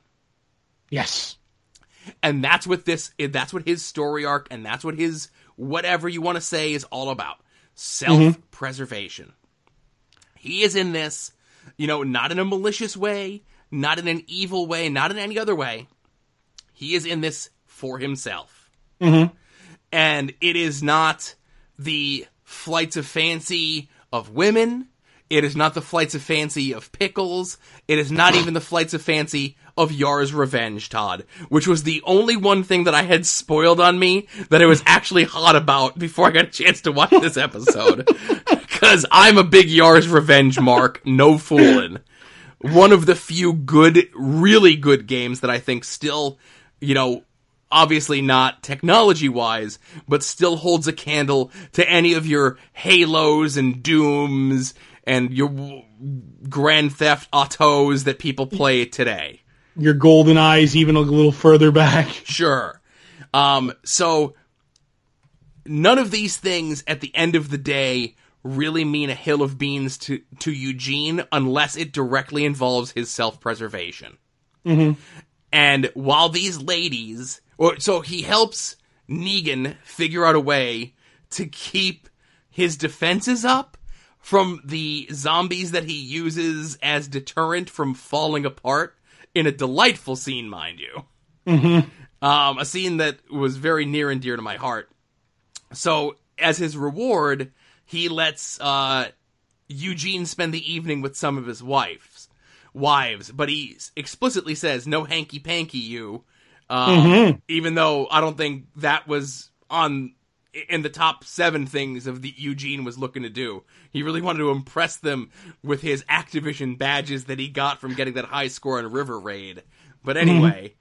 Yes. And that's what this, that's what his story arc, and that's what his, whatever you want to say, is all about. Self-preservation. Mm-hmm. He is in this, you know, not in a malicious way, not in an evil way, not in any other way. He is in this for himself. Mm-hmm. And it is not the flights of fancy of women. It is not the flights of fancy of pickles. It is not even the flights of fancy of Yar's Revenge, Todd, which was the only one thing that I had spoiled on me that I was actually hot about before I got a chance to watch this episode. Because I'm a big Yar's Revenge mark, no fooling. One of the few good, really good games that I think still, you know, obviously not technology-wise, but still holds a candle to any of your Halos and Dooms and your Grand Theft Autos that people play today. Your golden eyes even a little further back. Sure. Um, so, none of these things, at the end of the day, really mean a hill of beans to, to Eugene unless it directly involves his self-preservation. Mm-hmm. And while these ladies... Or, so he helps Negan figure out a way to keep his defenses up from the zombies that he uses as deterrent from falling apart in a delightful scene, mind you. Mm-hmm. Um, a scene that was very near and dear to my heart. So, as his reward, he lets uh, Eugene spend the evening with some of his wives, wives, but he explicitly says, no hanky-panky, you. Um, Mm-hmm. Even though I don't think that was on in the top seven things of the Eugene was looking to do. He really wanted to impress them with his Activision badges that he got from getting that high score on River Raid. But anyway,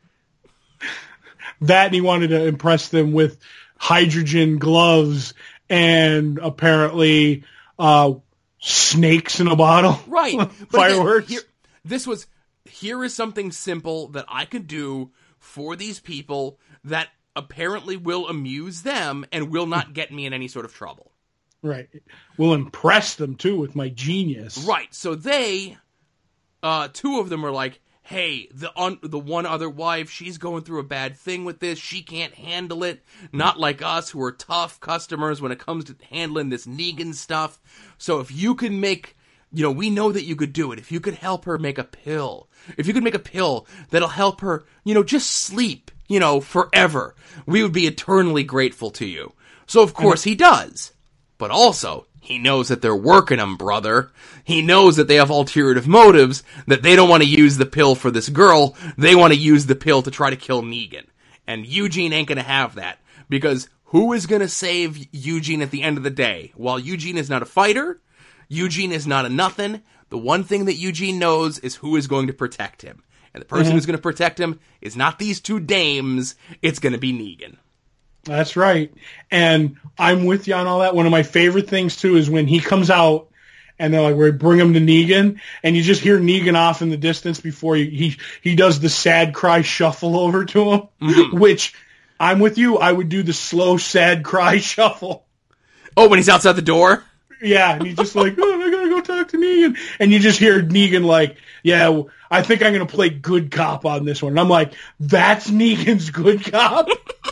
That and he wanted to impress them with hydrogen gloves and apparently uh, snakes in a bottle. right? But again, Fireworks. here, this was here is something simple that I could do for these people that apparently will amuse them and will not get me in any sort of trouble. Right. We'll impress them, too, with my genius. Right. So they, uh, two of them are like, hey, the un- the one other wife, she's going through a bad thing with this. She can't handle it. Not like us, who are tough customers when it comes to handling this Negan stuff. So if you can make... You know, we know that you could do it. If you could help her make a pill, if you could make a pill that'll help her, you know, just sleep, you know, forever, we would be eternally grateful to you. So, of course, he does. But also, he knows that they're working him, brother. He knows that they have ulterior motives, that they don't want to use the pill for this girl. They want to use the pill to try to kill Negan. And Eugene ain't going to have that. Because who is going to save Eugene at the end of the day? While Eugene is not a fighter... Eugene is not a nothing. The one thing that Eugene knows is who is going to protect him. And the person Mm-hmm. who's going to protect him is not these two dames. It's going to be Negan. That's right. And I'm with you on all that. One of my favorite things, too, is when he comes out and they're like, we bring him to Negan, and you just hear Negan off in the distance before he he, he does the sad cry shuffle over to him, Mm-hmm. which I'm with you. I would do the slow, sad cry shuffle. Oh, when he's outside the door? Yeah, and he's just like, oh, I gotta go talk to Negan. And you just hear Negan like, yeah, I think I'm gonna play good cop on this one. And I'm like, that's Negan's good cop?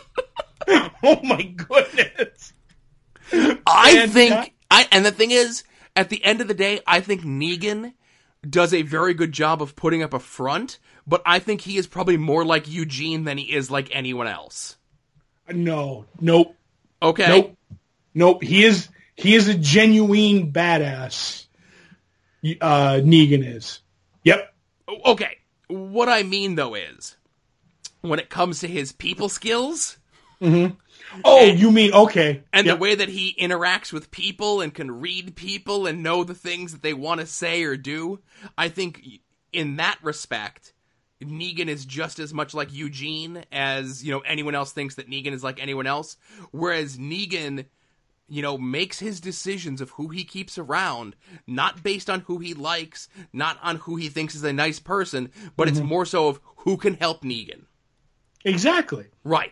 Oh my goodness. I And think, that- I and the thing is, at the end of the day, I think Negan does a very good job of putting up a front, but I think he is probably more like Eugene than he is like anyone else. No, nope, Okay. nope, nope. He is he is a genuine badass. Uh, Negan is. Yep. Okay. What I mean, though, is when it comes to his people skills... Mm-hmm. Oh, and, you mean, okay. And yep. the way that he interacts with people and can read people and know the things that they want to say or do, I think in that respect, Negan is just as much like Eugene as, you know, anyone else thinks that Negan is like anyone else. Whereas Negan, you know, makes his decisions of who he keeps around, not based on who he likes, not on who he thinks is a nice person, but mm-hmm. it's more so of who can help Negan. Exactly. Right.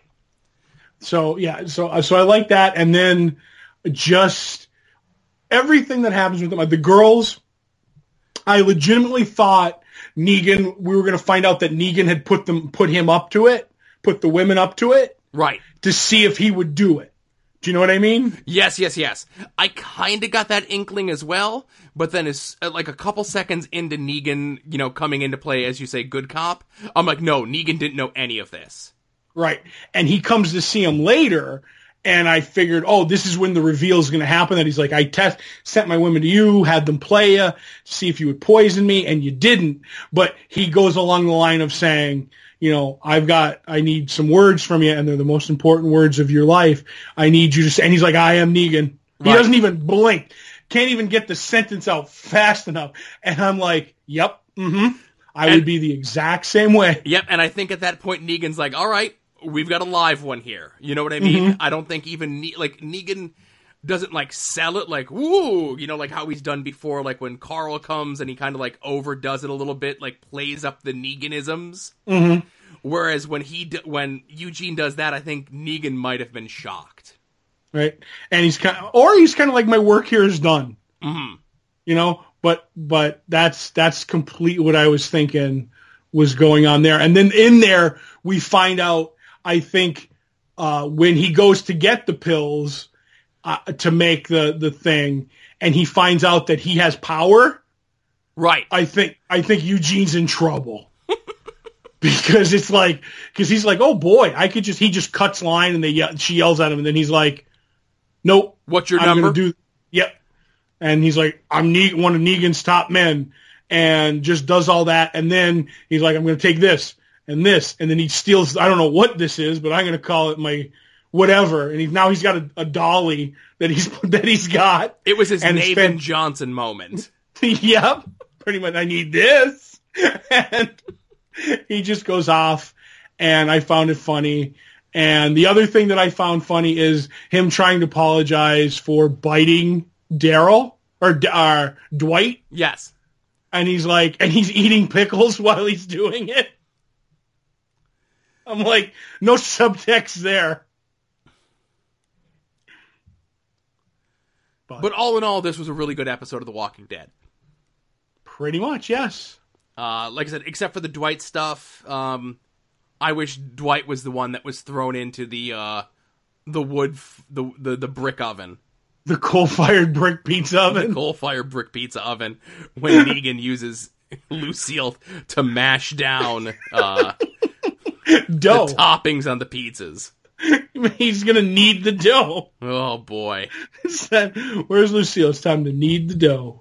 So, yeah, so so I like that. And then just everything that happens with them. Like the girls, I legitimately thought Negan, we were going to find out that Negan had put them, put him up to it, put the women up to it. Right. To see if he would do it. Do you know what I mean? Yes, yes, yes. I kind of got that inkling as well, but then as like a couple seconds into Negan, you know, coming into play, as you say, good cop, I'm like, no, Negan didn't know any of this. Right. And he comes to see him later, and I figured, oh, this is when the reveal is going to happen, that he's like, I test, sent my women to you, had them play you, to see if you would poison me, and you didn't. But he goes along the line of saying, you know, I've got, I need some words from you, and they're the most important words of your life. I need you to say, and he's like, I am Negan. Right. He doesn't even blink. Can't even get the sentence out fast enough. And I'm like, yep, mm-hmm. I and, would be the exact same way. Yep, and I think at that point, Negan's like, all right, we've got a live one here. You know what I mean? Mm-hmm. I don't think even, ne- like, Negan doesn't, like, sell it like, woo, you know, like how he's done before, like when Carl comes and he kind of, like, overdoes it a little bit, like, plays up the Neganisms. Mm-hmm. Whereas when he, d- when Eugene does that, I think Negan might have been shocked. Right. And he's kind of, or he's kind of like, my work here is done. Mm-hmm. You know, but, but that's, that's complete what I was thinking was going on there. And then in there, we find out, I think, uh, when he goes to get the pills, uh, to make the, the thing, and he finds out that he has power. Right. I think, I think Eugene's in trouble. Because it's like, because he's like, oh boy, I could just, he just cuts line and they yell, she yells at him and then he's like, nope. What's your I'm number? Gonna do, yep. And he's like, I'm ne- one of Negan's top men, and just does all that. And then he's like, I'm going to take this and this. And then he steals, I don't know what this is, but I'm going to call it my whatever. And he, now he's got a, a dolly that he's, that he's got. It was his and Nathan been, Johnson moment. Yep. Pretty much, I need this. And he just goes off, and I found it funny. And the other thing that I found funny is him trying to apologize for biting Daryl or uh, Dwight. Yes. And he's like, and he's eating pickles while he's doing it. I'm like, no subtext there. But, but all in all, this was a really good episode of The Walking Dead. Pretty much, yes. Uh, like I said, except for the Dwight stuff, um, I wish Dwight was the one that was thrown into the uh, the wood, f- the, the the brick oven. The coal-fired brick pizza oven? The coal-fired brick pizza oven, when Negan uses Lucille to mash down uh, dough. The toppings on the pizzas. He's going to knead the dough. Oh, boy. Where's Lucille? It's time to knead the dough.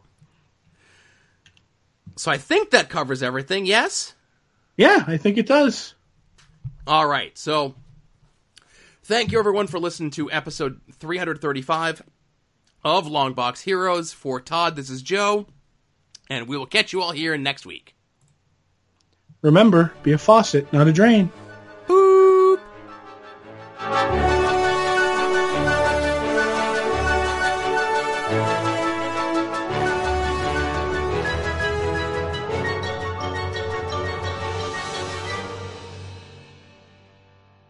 So I think that covers everything, yes? Yeah, I think it does. All right, so thank you, everyone, for listening to episode three thirty-five of Longbox Heroes. For Todd, this is Joe, and we will catch you all here next week. Remember, be a faucet, not a drain.